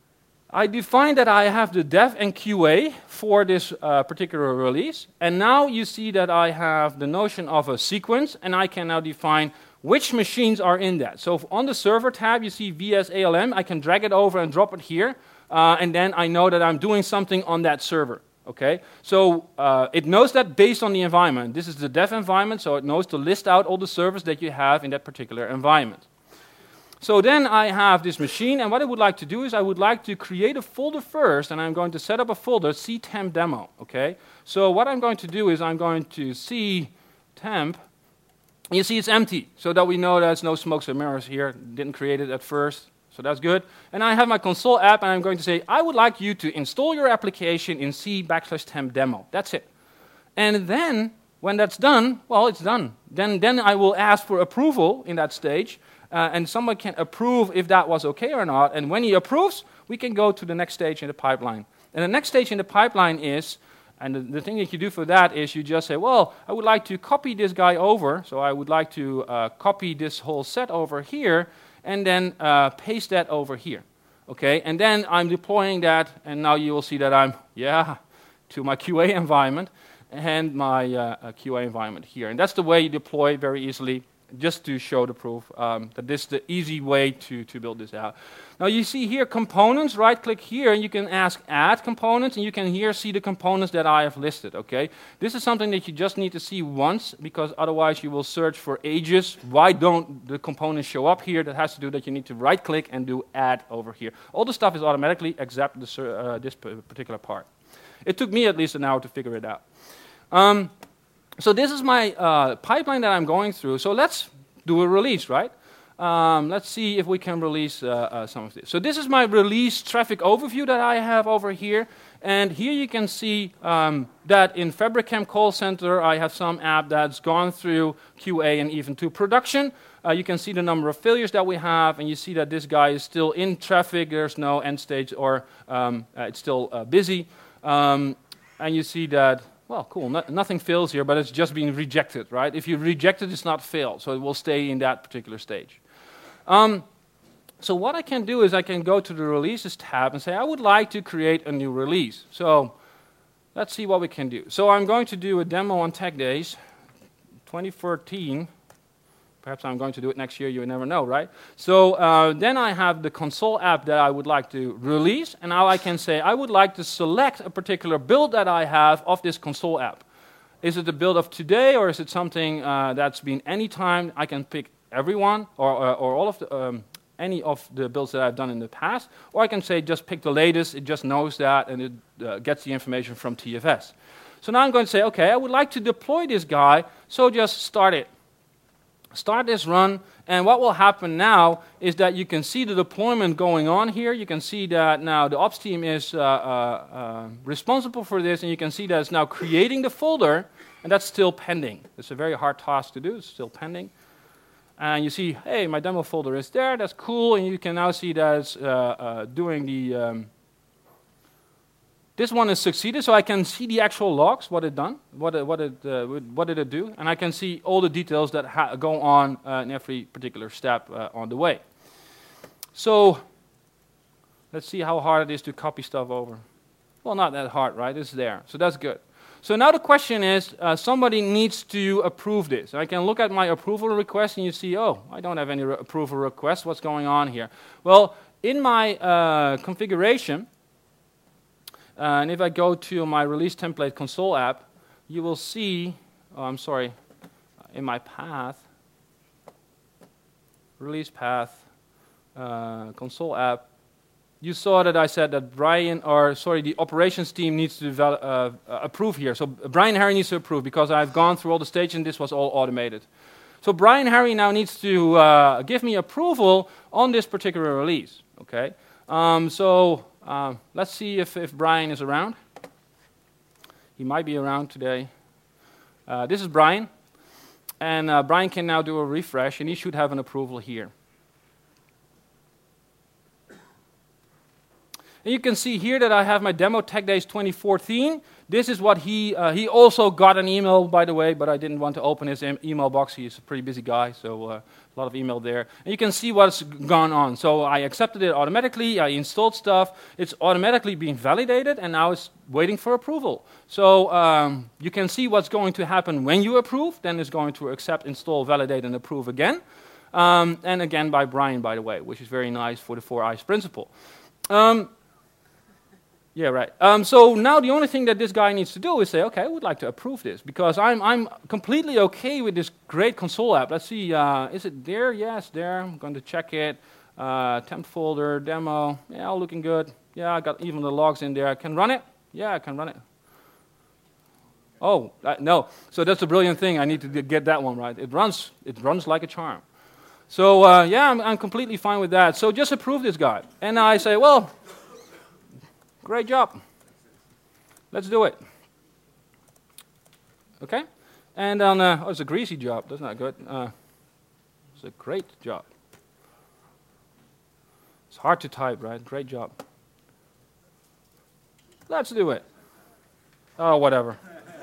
I define that I have the dev and Q A for this uh, particular release, and now you see that I have the notion of a sequence, and I can now define which machines are in that. So on the server tab, you see V S A L M. I can drag it over and drop it here, uh, and then I know that I'm doing something on that server. Okay, so uh, it knows that based on the environment. This is the dev environment, so it knows to list out all the servers that you have in that particular environment. So then I have this machine, and what I would like to do is I would like to create a folder first, and I'm going to set up a folder, ctemp demo, okay? So what I'm going to do is I'm going to ctemp, you see it's empty, so that we know there's no smokes and mirrors here, didn't create it at first, so that's good. And I have my console app, and I'm going to say, I would like you to install your application in c backslash temp demo, that's it. And then, when that's done, well, it's done. Then, then I will ask for approval in that stage, uh, and someone can approve if that was okay or not. And when he approves, we can go to the next stage in the pipeline. And the next stage in the pipeline is, and the, the thing that you do for that is you just say, well, I would like to copy this guy over, so I would like to uh, copy this whole set over here, and then uh, paste that over here. Okay, and then I'm deploying that, and now you will see that I'm, yeah, to my Q A environment and my uh, uh, Q A environment here. And that's the way you deploy very easily, just to show the proof um, that this is the easy way to, to build this out. Now you see here components, right-click here, and you can ask add components, and you can here see the components that I have listed, okay? This is something that you just need to see once, because otherwise you will search for ages. Why don't the components show up here? That has to do that you need to right-click and do add over here. All the stuff is automatically except this, uh, this particular part. It took me at least an hour to figure it out. Um, So this is my uh, pipeline that I'm going through. So let's do a release, right? Um, let's see if we can release uh, uh, some of this. So this is my release traffic overview that I have over here. And here you can see um, that in Fabricam Call Center, I have some app that's gone through Q A and even to production. Uh, you can see the number of failures that we have, and you see that this guy is still in traffic. There's no end stage, or um, uh, it's still uh, busy. Um, and you see that, well, cool, no, nothing fails here, but it's just being rejected, right? If you reject it, it's not failed, so it will stay in that particular stage. Um, so what I can do is I can go to the Releases tab and say, I would like to create a new release. So let's see what we can do. So I'm going to do a demo on Tech Days twenty thirteen. Perhaps I'm going to do it next year, you never know, right? So uh, then I have the console app that I would like to release, and now I can say I would like to select a particular build that I have of this console app. Is it the build of today, or is it something uh, that's been any time? I can pick every one, or, or, or all of the, um, any of the builds that I've done in the past, or I can say just pick the latest, it just knows that, and it uh, gets the information from T F S. So now I'm going to say, okay, I would like to deploy this guy, so just start it. Start this run, and what will happen now is that you can see the deployment going on here. You can see that now the ops team is uh, uh, uh, responsible for this, and you can see that it's now creating the folder, and that's still pending. It's a very hard task to do. It's still pending. And you see, hey, my demo folder is there. That's cool, and you can now see that it's uh, uh, doing the... Um, This one has succeeded, so I can see the actual logs, what it done, what it, what it, uh, what did it do, and I can see all the details that ha go on uh, in every particular step uh, on the way. So let's see how hard it is to copy stuff over. Well, not that hard, right? It's there, so that's good. So now the question is, uh, somebody needs to approve this. I can look at my approval request, and you see, oh, I don't have any re approval requests. What's going on here? Well, in my uh, configuration. Uh, and if I go to my release template console app, you will see, oh, I'm sorry, in my path, release path, uh, console app, you saw that I said that Brian, or sorry, the operations team needs to develop, uh, uh, approve here. So Brian Harry needs to approve because I've gone through all the stages and this was all automated. So Brian Harry now needs to uh, give me approval on this particular release. Okay, um, so. Uh, let's see if, if Brian is around. He might be around today. Uh, this is Brian. And uh, Brian can now do a refresh, and he should have an approval here. And you can see here that I have my demo Tech Days twenty fourteen. This is what he, uh, he also got an email, by the way, but I didn't want to open his em email box. He's a pretty busy guy, so uh, a lot of email there. And you can see what's gone on. So I accepted it automatically. I installed stuff. It's automatically being validated, and now it's waiting for approval. So um, you can see what's going to happen when you approve. Then it's going to accept, install, validate, and approve again. Um, and again by Brian, by the way, which is very nice for the four eyes principle. Um, Yeah, right. Um, so now the only thing that this guy needs to do is say, okay, I would like to approve this because I'm, I'm completely okay with this great console app. Let's see, uh, is it there? Yes, there. I'm going to check it. Uh, temp folder, demo. Yeah, all looking good. Yeah, I got even the logs in there. I can run it. Yeah, I can run it. Oh, uh, no. So that's a brilliant thing. I need to get that one right. It runs, it runs like a charm. So uh, yeah, I'm, I'm completely fine with that. So just approve this guy. And I say, well, great job. Let's do it. Okay? And then, uh, oh, it's a greasy job. That's not good. Uh, it's a great job. It's hard to type, right? Great job. Let's do it. Oh, whatever.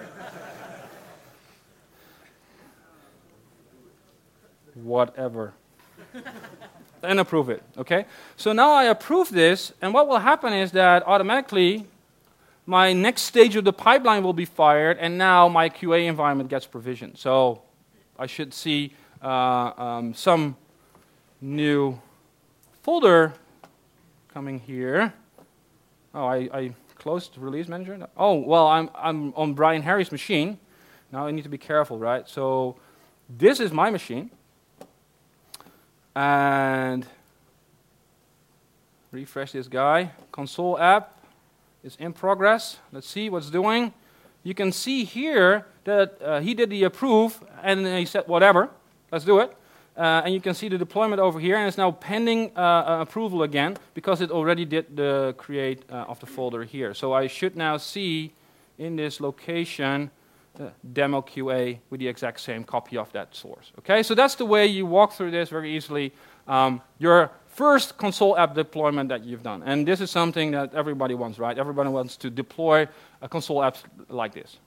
Whatever. And approve it, okay? So now I approve this, and what will happen is that automatically my next stage of the pipeline will be fired, and now my Q A environment gets provisioned. So I should see uh, um, some new folder coming here. Oh, I, I closed Release Manager. Oh, well, I'm, I'm on Brian Harry's machine. Now I need to be careful, right? So this is my machine. And refresh this guy. Console app is in progress. Let's see what's doing. You can see here that uh, he did the approve, and he said whatever. Let's do it. Uh, and you can see the deployment over here, and it's now pending uh, uh, approval again because it already did the create uh, of the folder here. So I should now see in this location uh, demo Q A with the exact same copy of that source. Okay, so that's the way you walk through this very easily. Um, your first console app deployment that you've done, and this is something that everybody wants, right? Everybody wants to deploy a console app like this.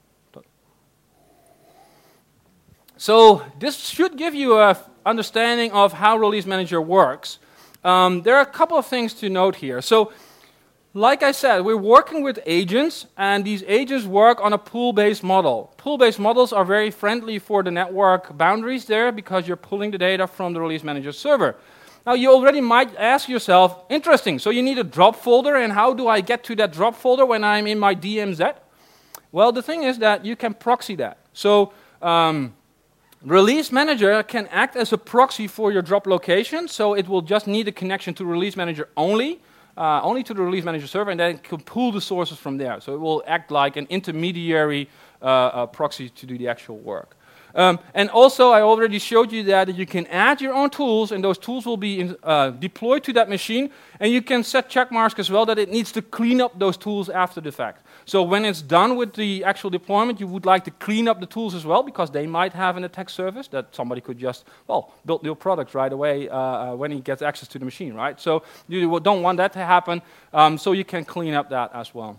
So this should give you an understanding of how Release Manager works. Um, there are a couple of things to note here. So, like I said, we're working with agents, and these agents work on a pool-based model. Pool-based models are very friendly for the network boundaries there because you're pulling the data from the Release Manager server. Now, you already might ask yourself, interesting, so you need a drop folder, and how do I get to that drop folder when I'm in my D M Z? Well, the thing is that you can proxy that. So, um, Release Manager can act as a proxy for your drop location, so it will just need a connection to Release Manager only, uh, only to the Release Manager server, and then it can pull the sources from there. So it will act like an intermediary uh, uh, proxy to do the actual work. Um, and also, I already showed you that you can add your own tools, and those tools will be in, uh, deployed to that machine, and you can set check marks as well that it needs to clean up those tools after the fact. So when it's done with the actual deployment, you would like to clean up the tools as well, because they might have an attack surface that somebody could just, well, build new products right away uh, uh, when he gets access to the machine, right? So you don't want that to happen, um, so you can clean up that as well.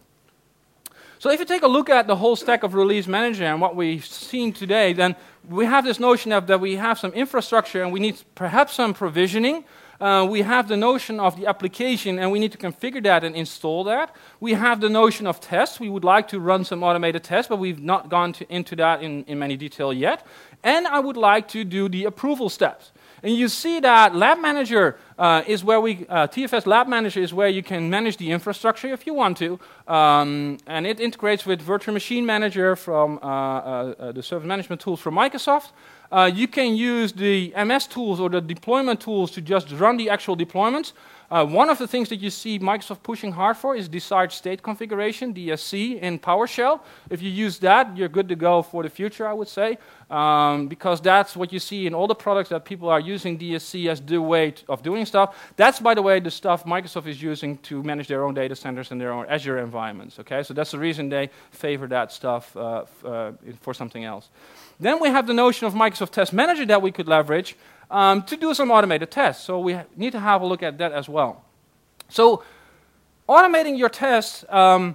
So if you take a look at the whole stack of Release Manager and what we've seen today, then we have this notion of that we have some infrastructure and we need perhaps some provisioning. Uh, we have the notion of the application and we need to configure that and install that. We have the notion of tests. We would like to run some automated tests, but we've not gone to, into that in, in many detail yet. And I would like to do the approval steps. And you see that Lab Manager uh, is where we, uh, T F S Lab Manager is where you can manage the infrastructure if you want to. Um, and it integrates with Virtual Machine Manager from uh, uh, uh, the service management tools from Microsoft. Uh, you can use the M S tools or the deployment tools to just run the actual deployments. Uh, one of the things that you see Microsoft pushing hard for is desired state configuration, D S C, in PowerShell. If you use that, you're good to go for the future, I would say, um, because that's what you see in all the products that people are using D S C as the way of doing stuff. That's, by the way, the stuff Microsoft is using to manage their own data centers and their own Azure environments. Okay, so that's the reason they favor that stuff uh, f uh, for something else. Then we have the notion of Microsoft Test Manager that we could leverage um, to do some automated tests. So we need to have a look at that as well. So automating your tests um,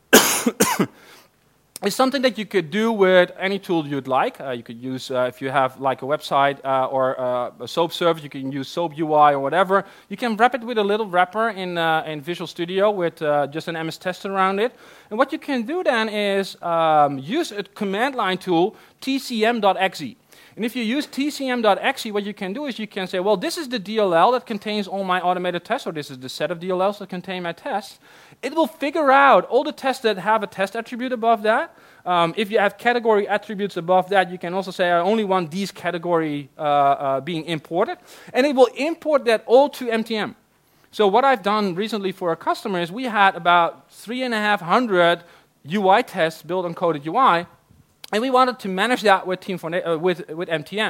is something that you could do with any tool you'd like. Uh, you could use, uh, if you have like a website uh, or uh, a SOAP service, you can use SOAP U I or whatever. You can wrap it with a little wrapper in, uh, in Visual Studio with uh, just an M S test around it. And what you can do then is um, use a command line tool, T C M dot E X E. And if you use T C M dot E X E, what you can do is you can say, well, this is the D L L that contains all my automated tests, or this is the set of D L Ls that contain my tests. It will figure out all the tests that have a test attribute above that. Um, if you have category attributes above that, you can also say, I only want these category uh, uh, being imported. And it will import that all to M T M. So what I've done recently for a customer is we had about three and a half hundred U I tests built on Coded U I. And we wanted to manage that with, Team for, uh, with, with M T M.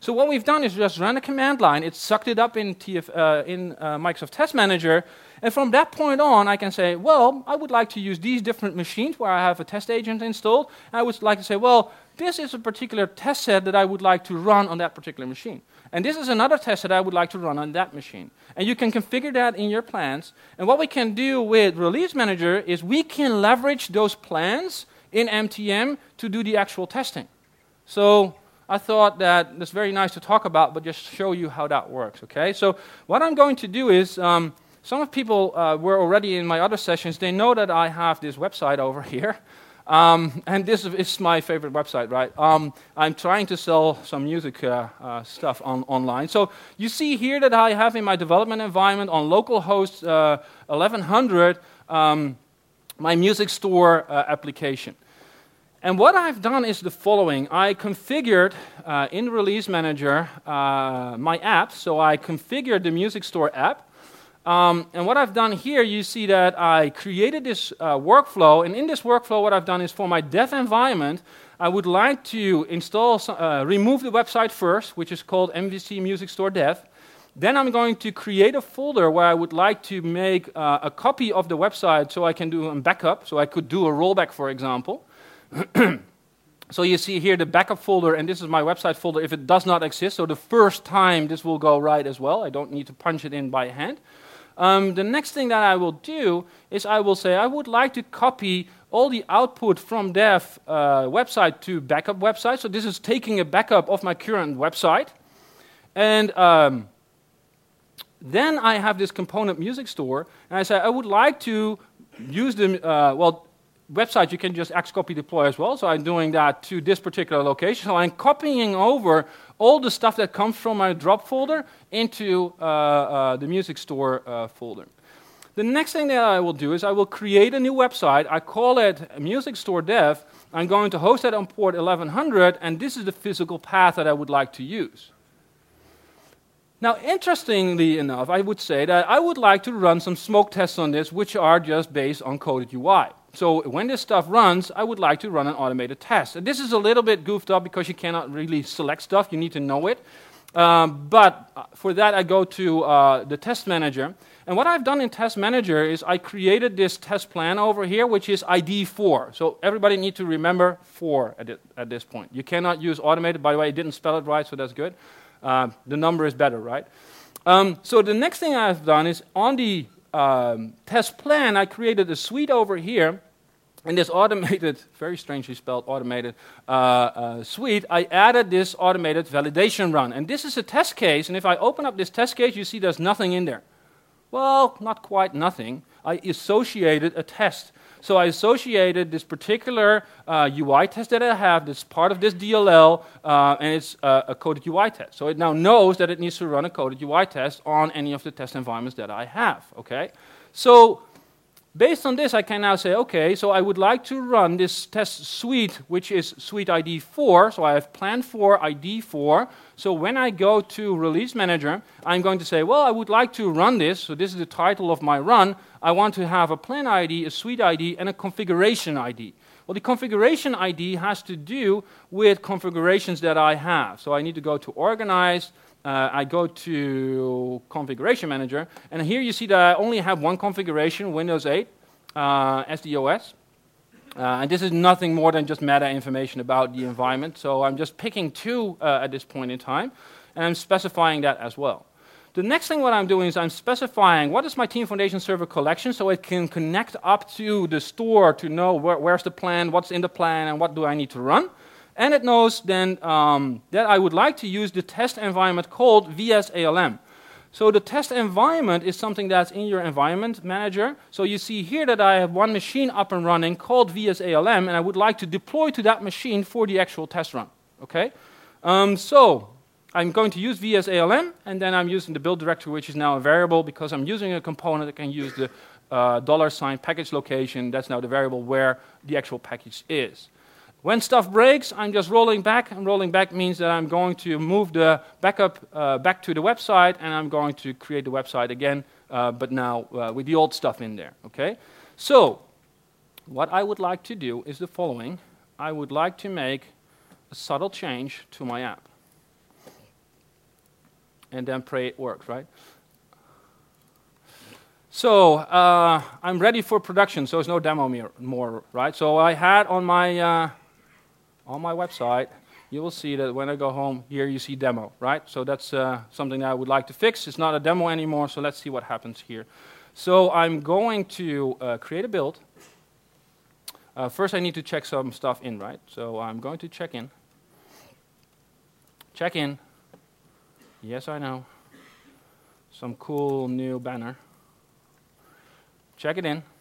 So what we've done is just run a command line. It sucked it up in, T F, uh, in uh, Microsoft Test Manager. And from that point on, I can say, well, I would like to use these different machines where I have a test agent installed. And I would like to say, well, this is a particular test set that I would like to run on that particular machine. And this is another test that I would like to run on that machine. And you can configure that in your plans. And what we can do with Release Manager is we can leverage those plans in M T M to do the actual testing. So I thought that that's very nice to talk about, but just show you how that works, okay? So what I'm going to do is, um, some of people uh, were already in my other sessions. They know that I have this website over here. Um, and this is my favorite website, right? Um, I'm trying to sell some music uh, uh, stuff on, online. So you see here that I have in my development environment on localhost uh, eleven hundred um, my music store uh, application. And what I've done is the following. I configured uh, in Release Manager uh, my app. So I configured the music store app. Um, and what I've done here, you see that I created this uh, workflow, and in this workflow what I've done is for my dev environment, I would like to install, some, uh, remove the website first, which is called M V C Music Store Dev. Then I'm going to create a folder where I would like to make uh, a copy of the website so I can do a backup, so I could do a rollback, for example. So you see here the backup folder, and this is my website folder if it does not exist, so the first time this will go right as well. I don't need to punch it in by hand. Um, the next thing that I will do is I will say I would like to copy all the output from dev uh, website to backup website. So this is taking a backup of my current website. And um, then I have this component music store. And I say I would like to use the, uh, well, website you can just Xcopy deploy as well. So I'm doing that to this particular location. So I'm copying over all the stuff that comes from my drop folder into uh, uh, the music store uh, folder. The next thing that I will do is I will create a new website. I call it Music Store Dev. I'm going to host that on port eleven hundred, and this is the physical path that I would like to use. Now, interestingly enough, I would say that I would like to run some smoke tests on this, which are just based on coded U I. So when this stuff runs, I would like to run an automated test. And this is a little bit goofed up because you cannot really select stuff. You need to know it. Um, but for that, I go to uh, the test manager. And what I've done in test manager is I created this test plan over here, which is I D four. So everybody needs to remember four at, it, at this point. You cannot use automated. By the way, I didn't spell it right, so that's good. Uh, the number is better, right? Um, so the next thing I've done is on the Um, test plan, I created a suite over here, and this automated, very strangely spelled automated uh, uh, suite, I added this automated validation run. And this is a test case, and if I open up this test case, you see there's nothing in there. Well, not quite nothing. I associated a test. So I associated this particular uh, U I test that I have, that's part of this D L L, uh, and it's uh, a coded U I test. So it now knows that it needs to run a coded U I test on any of the test environments that I have, okay? So based on this, I can now say, okay, so I would like to run this test suite, which is suite I D four. So I have plan for I D four. So when I go to Release Manager, I'm going to say, well, I would like to run this. So this is the title of my run. I want to have a plan I D, a suite I D, and a configuration I D. Well, the configuration I D has to do with configurations that I have. So I need to go to Organize. Uh, I go to Configuration Manager, and here you see that I only have one configuration, Windows eight, uh, S D O S. Uh, and this is nothing more than just meta information about the environment, so I'm just picking two uh, at this point in time, and I'm specifying that as well. The next thing what I'm doing is I'm specifying what is my Team Foundation Server collection, so it can connect up to the store to know where, where's the plan, what's in the plan, and what do I need to run. And it knows then um, that I would like to use the test environment called V S A L M. So the test environment is something that's in your environment manager. So you see here that I have one machine up and running called V S A L M, and I would like to deploy to that machine for the actual test run. Okay? Um, so I'm going to use V S A L M, and then I'm using the build directory, which is now a variable because I'm using a component that can use the uh, dollar sign package location. That's now the variable where the actual package is. When stuff breaks, I'm just rolling back, and rolling back means that I'm going to move the backup uh, back to the website, and I'm going to create the website again, uh, but now uh, with the old stuff in there, okay? So, what I would like to do is the following. I would like to make a subtle change to my app. and then pray it works, right? So uh, I'm ready for production, so it's no demo mere- more, right? So I had on my uh, on my website, you will see that when I go home, here you see demo, right? So that's uh, something that I would like to fix. It's not a demo anymore, so let's see what happens here. So I'm going to uh, create a build. Uh, first I need to check some stuff in, right? So I'm going to check in. Check in. Yes, I know. Some cool new banner. Check it in.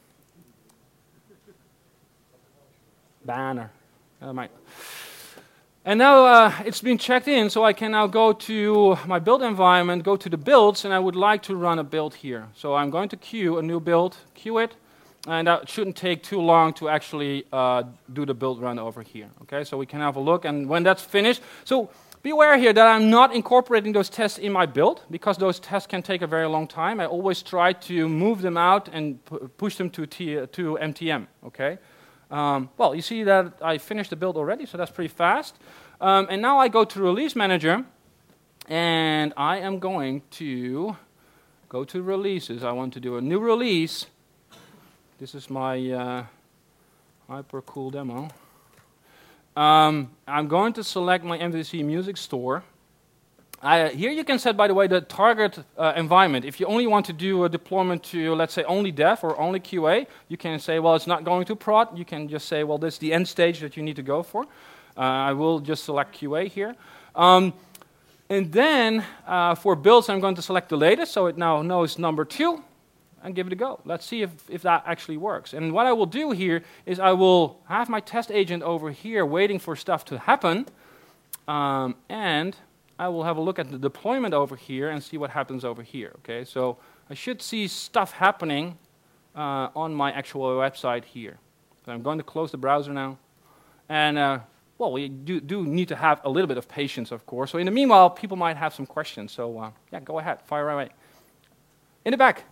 Banner. Uh, my. And now uh, it's been checked in, so I can now go to my build environment, go to the builds, and I would like to run a build here. So I'm going to queue a new build, queue it, and that shouldn't take too long to actually uh, do the build run over here. Okay, so we can have a look, and when that's finished, so be aware here that I'm not incorporating those tests in my build, because those tests can take a very long time. I always try to move them out and pu push them to, T to M T M, okay? Um, well, you see that I finished the build already, so that's pretty fast. Um, and now I go to Release Manager, and I am going to go to Releases. I want to do a new release. This is my uh, hyper cool demo. Um, I'm going to select my M V C Music Store. I, here you can set, by the way, the target uh, environment. If you only want to do a deployment to, let's say, only dev or only Q A, you can say, well, it's not going to prod. You can just say, well, this is the end stage that you need to go for. Uh, I will just select Q A here. Um, and then uh, for builds, I'm going to select the latest, so it now knows number two, and give it a go. Let's see if, if that actually works. And what I will do here is I will have my test agent over here waiting for stuff to happen, um, and I will have a look at the deployment over here and see what happens over here. Okay, so I should see stuff happening uh, on my actual website here. So I'm going to close the browser now, and uh, well, we do, do need to have a little bit of patience, of course. So in the meanwhile, people might have some questions. So uh, yeah, go ahead, fire away. In the back.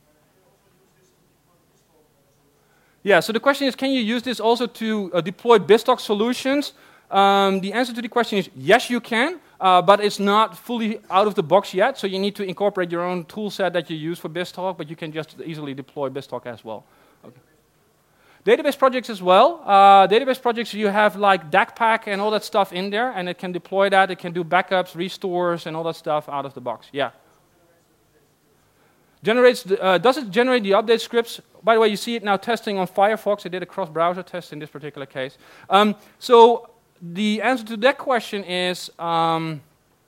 Yeah, so the question is, can you use this also to uh, deploy BizTalk solutions? Um, the answer to the question is yes, you can, uh, but it's not fully out of the box yet, so you need to incorporate your own tool set that you use for BizTalk, but you can just easily deploy BizTalk as well. Okay. Database projects as well. Uh, database projects, you have like D A C Pack and all that stuff in there, and it can deploy that, it can do backups, restores, and all that stuff out of the box. Yeah. Generates the, uh, does it generate the update scripts? By the way, you see it now testing on Firefox. I did a cross-browser test in this particular case. Um, so the answer to that question is, um,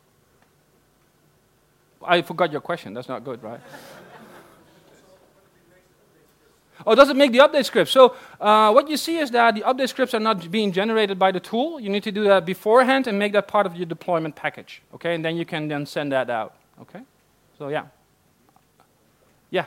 I forgot your question. That's not good, right? Oh, does it make the update scripts? So uh, what you see is that the update scripts are not being generated by the tool. You need to do that beforehand and make that part of your deployment package. Okay, and then you can then send that out. Okay, so yeah. Yeah.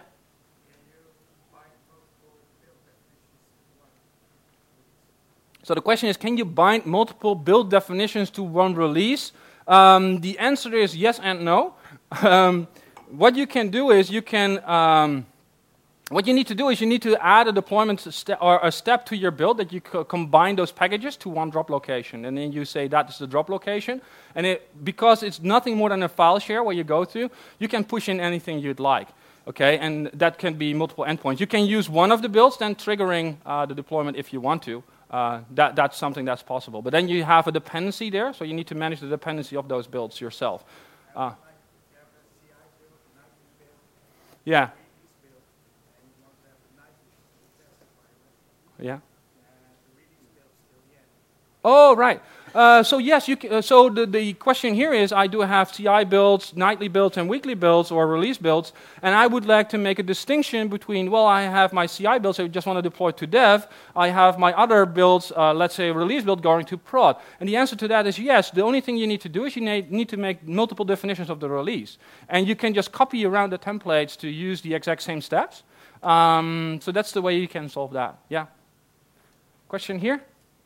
So the question is, can you bind multiple build definitions to one release? Um, the answer is yes and no. Um, what you can do is you can, um, what you need to do is you need to add a deployment ste or a step to your build that you co combine those packages to one drop location, and then you say that is the drop location. And it, because it's nothing more than a file share where you go through, you can push in anything you'd like. Okay, and that can be multiple endpoints. You can use one of the builds, then triggering uh, the deployment if you want to. Uh, that, that's something that's possible. But then you have a dependency there, so you need to manage the dependency of those builds yourself. Uh, yeah. Yeah. Oh, right. Uh, so yes, you uh, so the, the question here is, I do have C I builds, nightly builds, and weekly builds, or release builds, and I would like to make a distinction between, well, I have my C I builds, I just want to deploy to dev, I have my other builds, uh, let's say a release build going to prod. And the answer to that is yes, the only thing you need to do is you need, need to make multiple definitions of the release. And you can just copy around the templates to use the exact same steps. Um, so that's the way you can solve that. Yeah. Question here?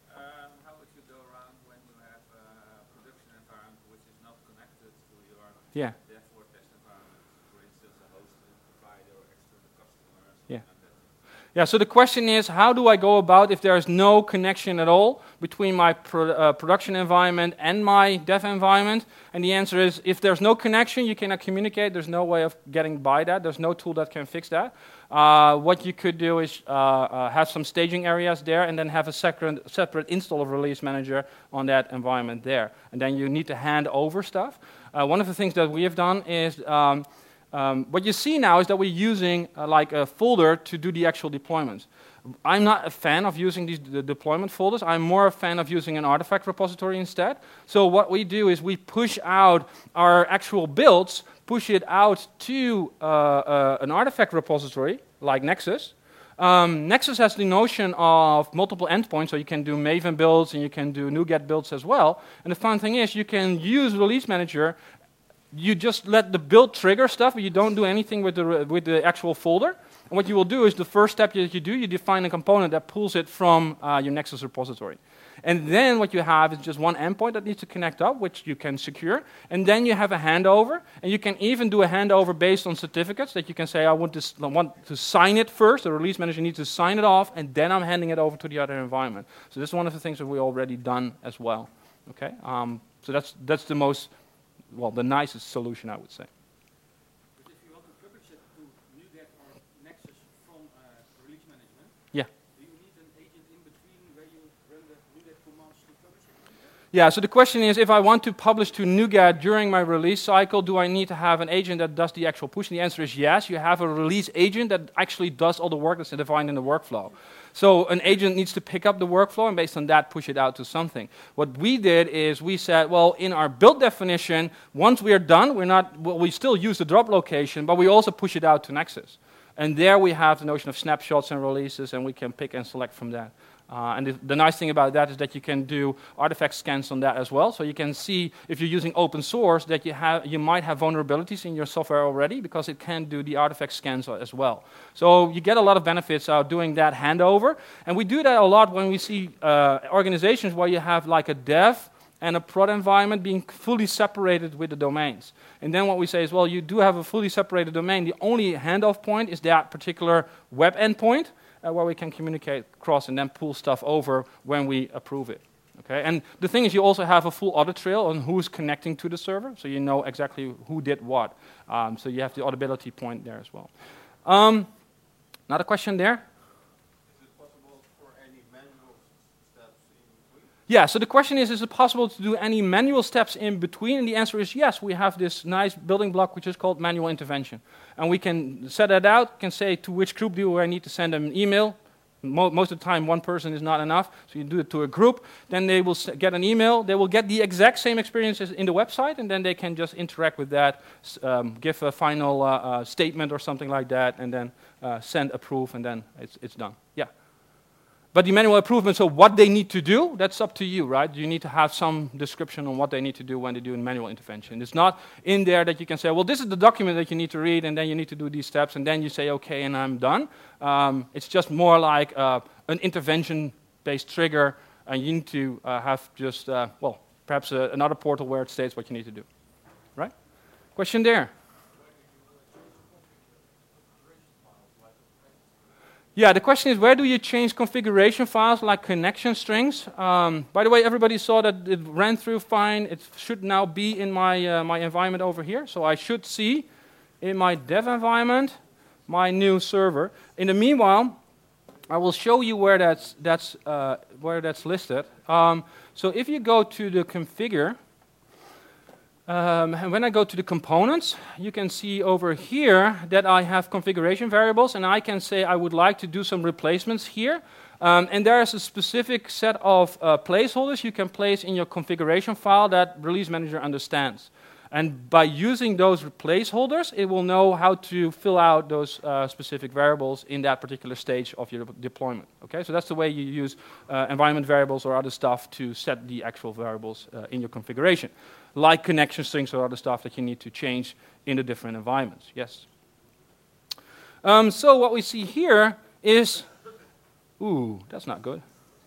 Yeah. Yeah. Yeah, so the question is, how do I go about if there is no connection at all between my pro uh, production environment and my dev environment? And the answer is, if there's no connection, you cannot communicate. There's no way of getting by that. There's no tool that can fix that. Uh, what you could do is uh, uh, have some staging areas there and then have a separate, separate install of Release Manager on that environment there. And then you need to hand over stuff. Uh, one of the things that we have done is, um, um, what you see now is that we're using uh, like a folder to do the actual deployments. I'm not a fan of using these the deployment folders. I'm more a fan of using an artifact repository instead. So what we do is we push out our actual builds, push it out to uh, uh, an artifact repository like Nexus. Um, Nexus has the notion of multiple endpoints, so you can do Maven builds and you can do NuGet builds as well. And the fun thing is you can use Release Manager. You just let the build trigger stuff, but you don't do anything with the, with the actual folder. And what you will do is the first step that you do, you define a component that pulls it from uh, your Nexus repository. And then what you have is just one endpoint that needs to connect up, which you can secure. And then you have a handover. And you can even do a handover based on certificates that you can say, I want to, I want to sign it first. The Release Manager needs to sign it off, and then I'm handing it over to the other environment. So this is one of the things that we've already done as well. Okay? Um, so that's, that's the most, well, the nicest solution, I would say. But if you want to publish it to NuGet or Nexus from uh, Release Management, yeah. do you need an agent in between where you run the NuGet commands to publish it? Yeah, so the question is, if I want to publish to NuGet during my release cycle, do I need to have an agent that does the actual push? And the answer is yes. You have a release agent that actually does all the work that's defined in the workflow. So an agent needs to pick up the workflow and based on that push it out to something. What we did is we said, well, in our build definition, once we are done, we're not, well, we still use the drop location, but we also push it out to Nexus. And there we have the notion of snapshots and releases, and we can pick and select from that. Uh, and the, the nice thing about that is that you can do artifact scans on that as well. So you can see, if you're using open source, that you, have, you might have vulnerabilities in your software already because it can do the artifact scans as well. So you get a lot of benefits out of doing that handover. And we do that a lot when we see uh, organizations where you have like a dev and a prod environment being fully separated with the domains. And then what we say is, well, you do have a fully separated domain. The only handoff point is that particular web endpoint, Uh, where we can communicate across and then pull stuff over when we approve it. Okay? And the thing is, you also have a full audit trail on who's connecting to the server, so you know exactly who did what. Um, so you have the auditability point there as well. Um, another question there? Is it possible for any manual steps in between? Yeah, so the question is, is it possible to do any manual steps in between? And the answer is yes. We have this nice building block which is called manual intervention. And we can set that out, can say to which group do I need to send them an email. Mo most of the time one person is not enough, so you do it to a group. Then they will get an email. They will get the exact same experiences in the website, and then they can just interact with that, um, give a final uh, uh, statement or something like that, and then uh, send approve, and then it's, it's done. Yeah. But the manual improvement, so what they need to do, that's up to you, right? You need to have some description on what they need to do when they do a manual intervention. It's not in there that you can say, well, this is the document that you need to read, and then you need to do these steps, and then you say, okay, and I'm done. Um, it's just more like uh, an intervention-based trigger, and you need to uh, have just, uh, well, perhaps uh, another portal where it states what you need to do. Right? Question there? Yeah, the question is, where do you change configuration files like connection strings? Um, by the way, everybody saw that it ran through fine. It should now be in my, uh, my environment over here. So I should see in my dev environment my new server. In the meanwhile, I will show you where that's, that's, uh, where that's listed. Um, so if you go to the configure, Um, and when I go to the components, you can see over here that I have configuration variables, and I can say I would like to do some replacements here. Um, and there is a specific set of uh, placeholders you can place in your configuration file that Release Manager understands. And by using those placeholders, it will know how to fill out those uh, specific variables in that particular stage of your de deployment. Okay, so that's the way you use uh, environment variables or other stuff to set the actual variables uh, in your configuration, like connection strings or other stuff that you need to change in the different environments. Yes. Um, so what we see here is, ooh, that's not good.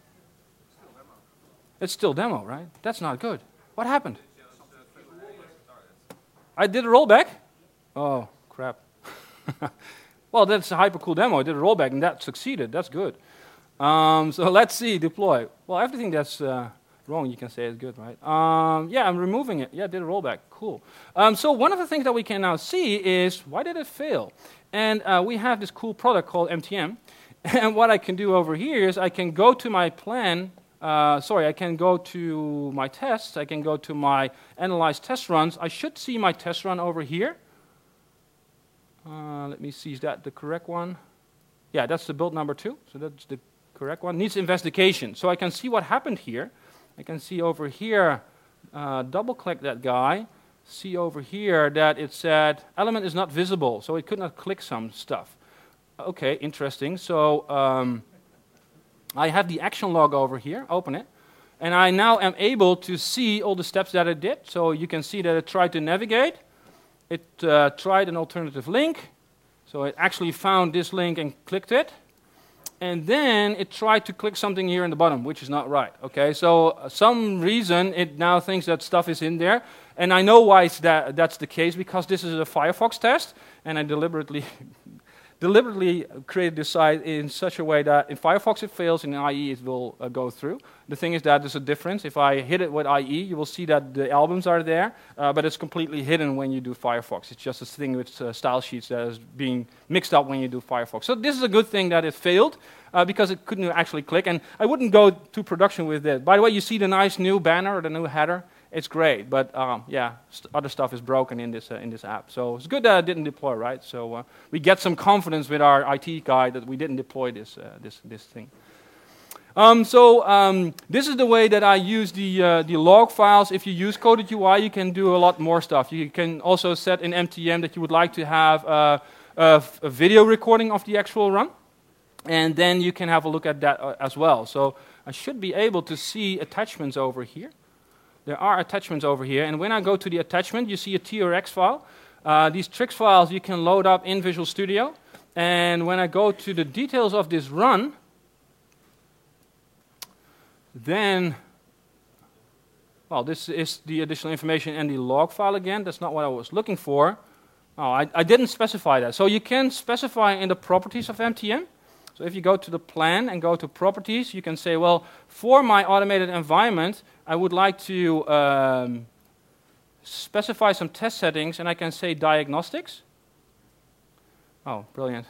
It's still demo, right? That's not good. What happened? I did a rollback? Oh, crap. Well, that's a hypercool demo. I did a rollback, and that succeeded. That's good. Um, so let's see, deploy. Well, everything that's uh, wrong, you can say is good, right? Um, yeah, I'm removing it. Yeah, I did a rollback. Cool. Um, so one of the things that we can now see is, why did it fail? And uh, we have this cool product called M T M. And what I can do over here is I can go to my plan. Uh, sorry, I can go to my tests. I can go to my analyze test runs. I should see my test run over here. Uh, let me see, is that the correct one? Yeah, that's the build number two. So that's the correct one. Needs investigation. So I can see what happened here. I can see over here, uh, double click that guy. See over here that it said element is not visible. So it could not click some stuff. Okay, interesting. So um, I have the action log over here. Open it. And I now am able to see all the steps that it did. So you can see that it tried to navigate. It uh, tried an alternative link. So it actually found this link and clicked it. And then it tried to click something here in the bottom, which is not right. Okay, so uh, some reason it now thinks that stuff is in there. And I know why it's that, that's the case, because this is a Firefox test. And I deliberately deliberately created this site in such a way that in Firefox it fails, and in I E it will uh, go through. The thing is that there's a difference. If I hit it with I E, you will see that the albums are there, uh, but it's completely hidden when you do Firefox. It's just a thing with uh, style sheets that is being mixed up when you do Firefox. So this is a good thing that it failed, uh, because it couldn't actually click, and I wouldn't go to production with it. By the way, you see the nice new banner or the new header. It's great, but um, yeah, st other stuff is broken in this uh, in this app. So it's good that I didn't deploy, right? So uh, we get some confidence with our I T guy that we didn't deploy this uh, this this thing. Um, so um, this is the way that I use the uh, the log files. If you use Coded U I, you can do a lot more stuff. You can also set in M T M that you would like to have uh, a, a video recording of the actual run, and then you can have a look at that uh, as well. So I should be able to see attachments over here. There are attachments over here, and when I go to the attachment, you see a T R X file. Uh, these tricks files you can load up in Visual Studio, and when I go to the details of this run, then, well, this is the additional information and the log file again. That's not what I was looking for. Oh, I, I didn't specify that. So you can specify in the properties of M T M. So if you go to the plan and go to properties, you can say, well, for my automated environment, I would like to um, specify some test settings, and I can say diagnostics. Oh, brilliant.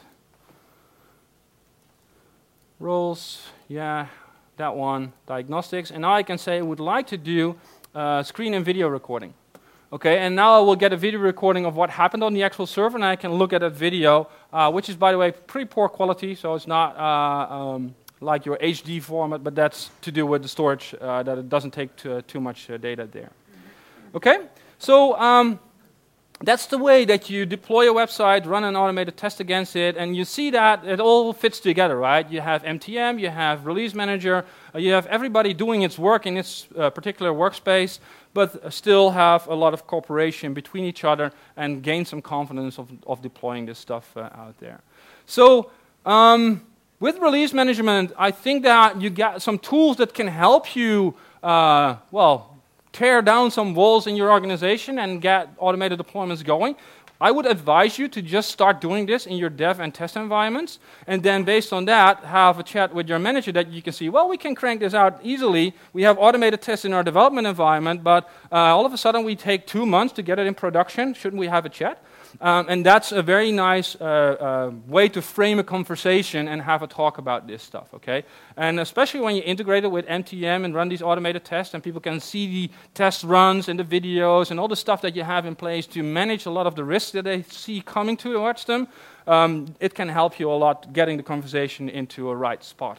Roles, yeah, that one, diagnostics. And now I can say I would like to do uh, screen and video recording. Okay, and now I will get a video recording of what happened on the actual server, and I can look at that video, uh, which is, by the way, pretty poor quality, so it's not uh, um, like your H D format, but that's to do with the storage, uh, that it doesn't take too, too much uh, data there. Okay, so um, that's the way that you deploy a website, run an automated test against it, and you see that it all fits together, right? You have M T M, you have Release Manager, uh, you have everybody doing its work in its uh, particular workspace, but still have a lot of cooperation between each other and gain some confidence of, of deploying this stuff uh, out there. So um, with release management, I think that you got some tools that can help you, uh, well, tear down some walls in your organization and get automated deployments going. I would advise you to just start doing this in your dev and test environments, and then based on that, have a chat with your manager that you can see, well, we can crank this out easily. We have automated tests in our development environment, but uh, all of a sudden we take two months to get it in production. Shouldn't we have a chat? Um, and that's a very nice uh, uh, way to frame a conversation and have a talk about this stuff, okay? And especially when you integrate it with M T M and run these automated tests, and people can see the test runs and the videos and all the stuff that you have in place to manage a lot of the risks that they see coming towards them, um, it can help you a lot getting the conversation into a right spot.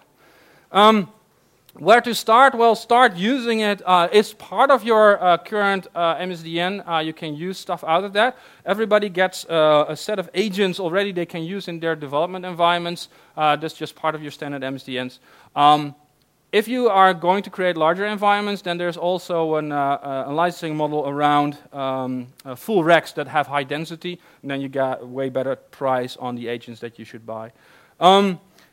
Um, Where to start? Well, start using it. Uh, it's part of your uh, current uh, M S D N. Uh, you can use stuff out of that. Everybody gets uh, a set of agents already they can use in their development environments. Uh, that's just part of your standard M S D Ns. Um, if you are going to create larger environments, then there's also an, uh, a licensing model around um, uh, full racks that have high density, and then you get a way better price on the agents that you should buy. Um,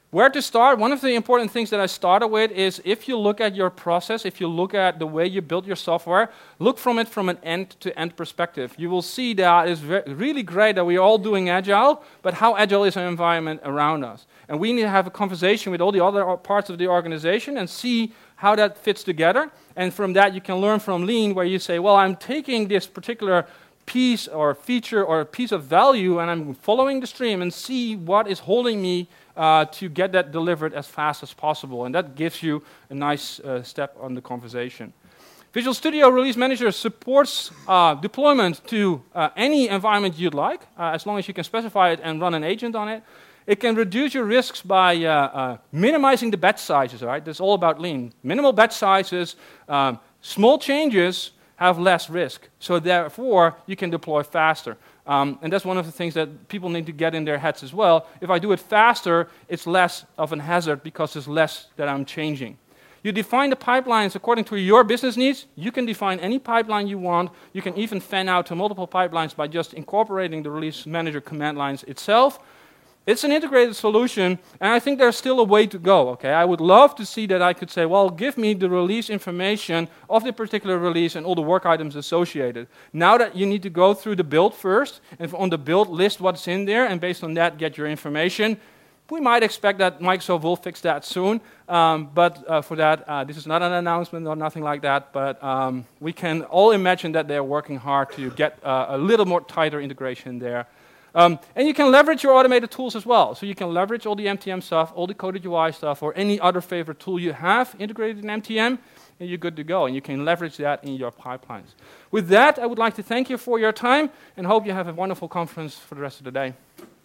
Where to start? One of the important things that I started with is if you look at your process, if you look at the way you build your software, look from it from an end-to-end perspective. You will see that it's really great that we are all doing Agile, but how Agile is our environment around us. And we need to have a conversation with all the other parts of the organization and see how that fits together. And from that, you can learn from Lean, where you say, well, I'm taking this particular piece or feature or a piece of value, and I'm following the stream and see what is holding me Uh, to get that delivered as fast as possible. And that gives you a nice uh, step on the conversation. Visual Studio Release Manager supports uh, deployment to uh, any environment you'd like, uh, as long as you can specify it and run an agent on it. It can reduce your risks by uh, uh, minimizing the batch sizes, right? That's all about Lean. Minimal batch sizes, um, small changes have less risk. So therefore, you can deploy faster. Um, and that's one of the things that people need to get in their heads as well. If I do it faster, it's less of a hazard because there's less that I'm changing. You define the pipelines according to your business needs. You can define any pipeline you want. You can even fan out to multiple pipelines by just incorporating the Release Manager command lines itself. It's an integrated solution, and I think there's still a way to go. Okay, I would love to see that I could say, well, give me the release information of the particular release and all the work items associated. Now that you need to go through the build first, and on the build list what's in there, and based on that get your information. We might expect that Microsoft will fix that soon, um, but uh, for that, uh, this is not an announcement or nothing like that, but um, we can all imagine that they're working hard to get uh, a little more tighter integration there. Um, and you can leverage your automated tools as well. So you can leverage all the M T M stuff, all the coded U I stuff, or any other favorite tool you have integrated in M T M, and you're good to go. And you can leverage that in your pipelines. With that, I would like to thank you for your time, and hope you have a wonderful conference for the rest of the day.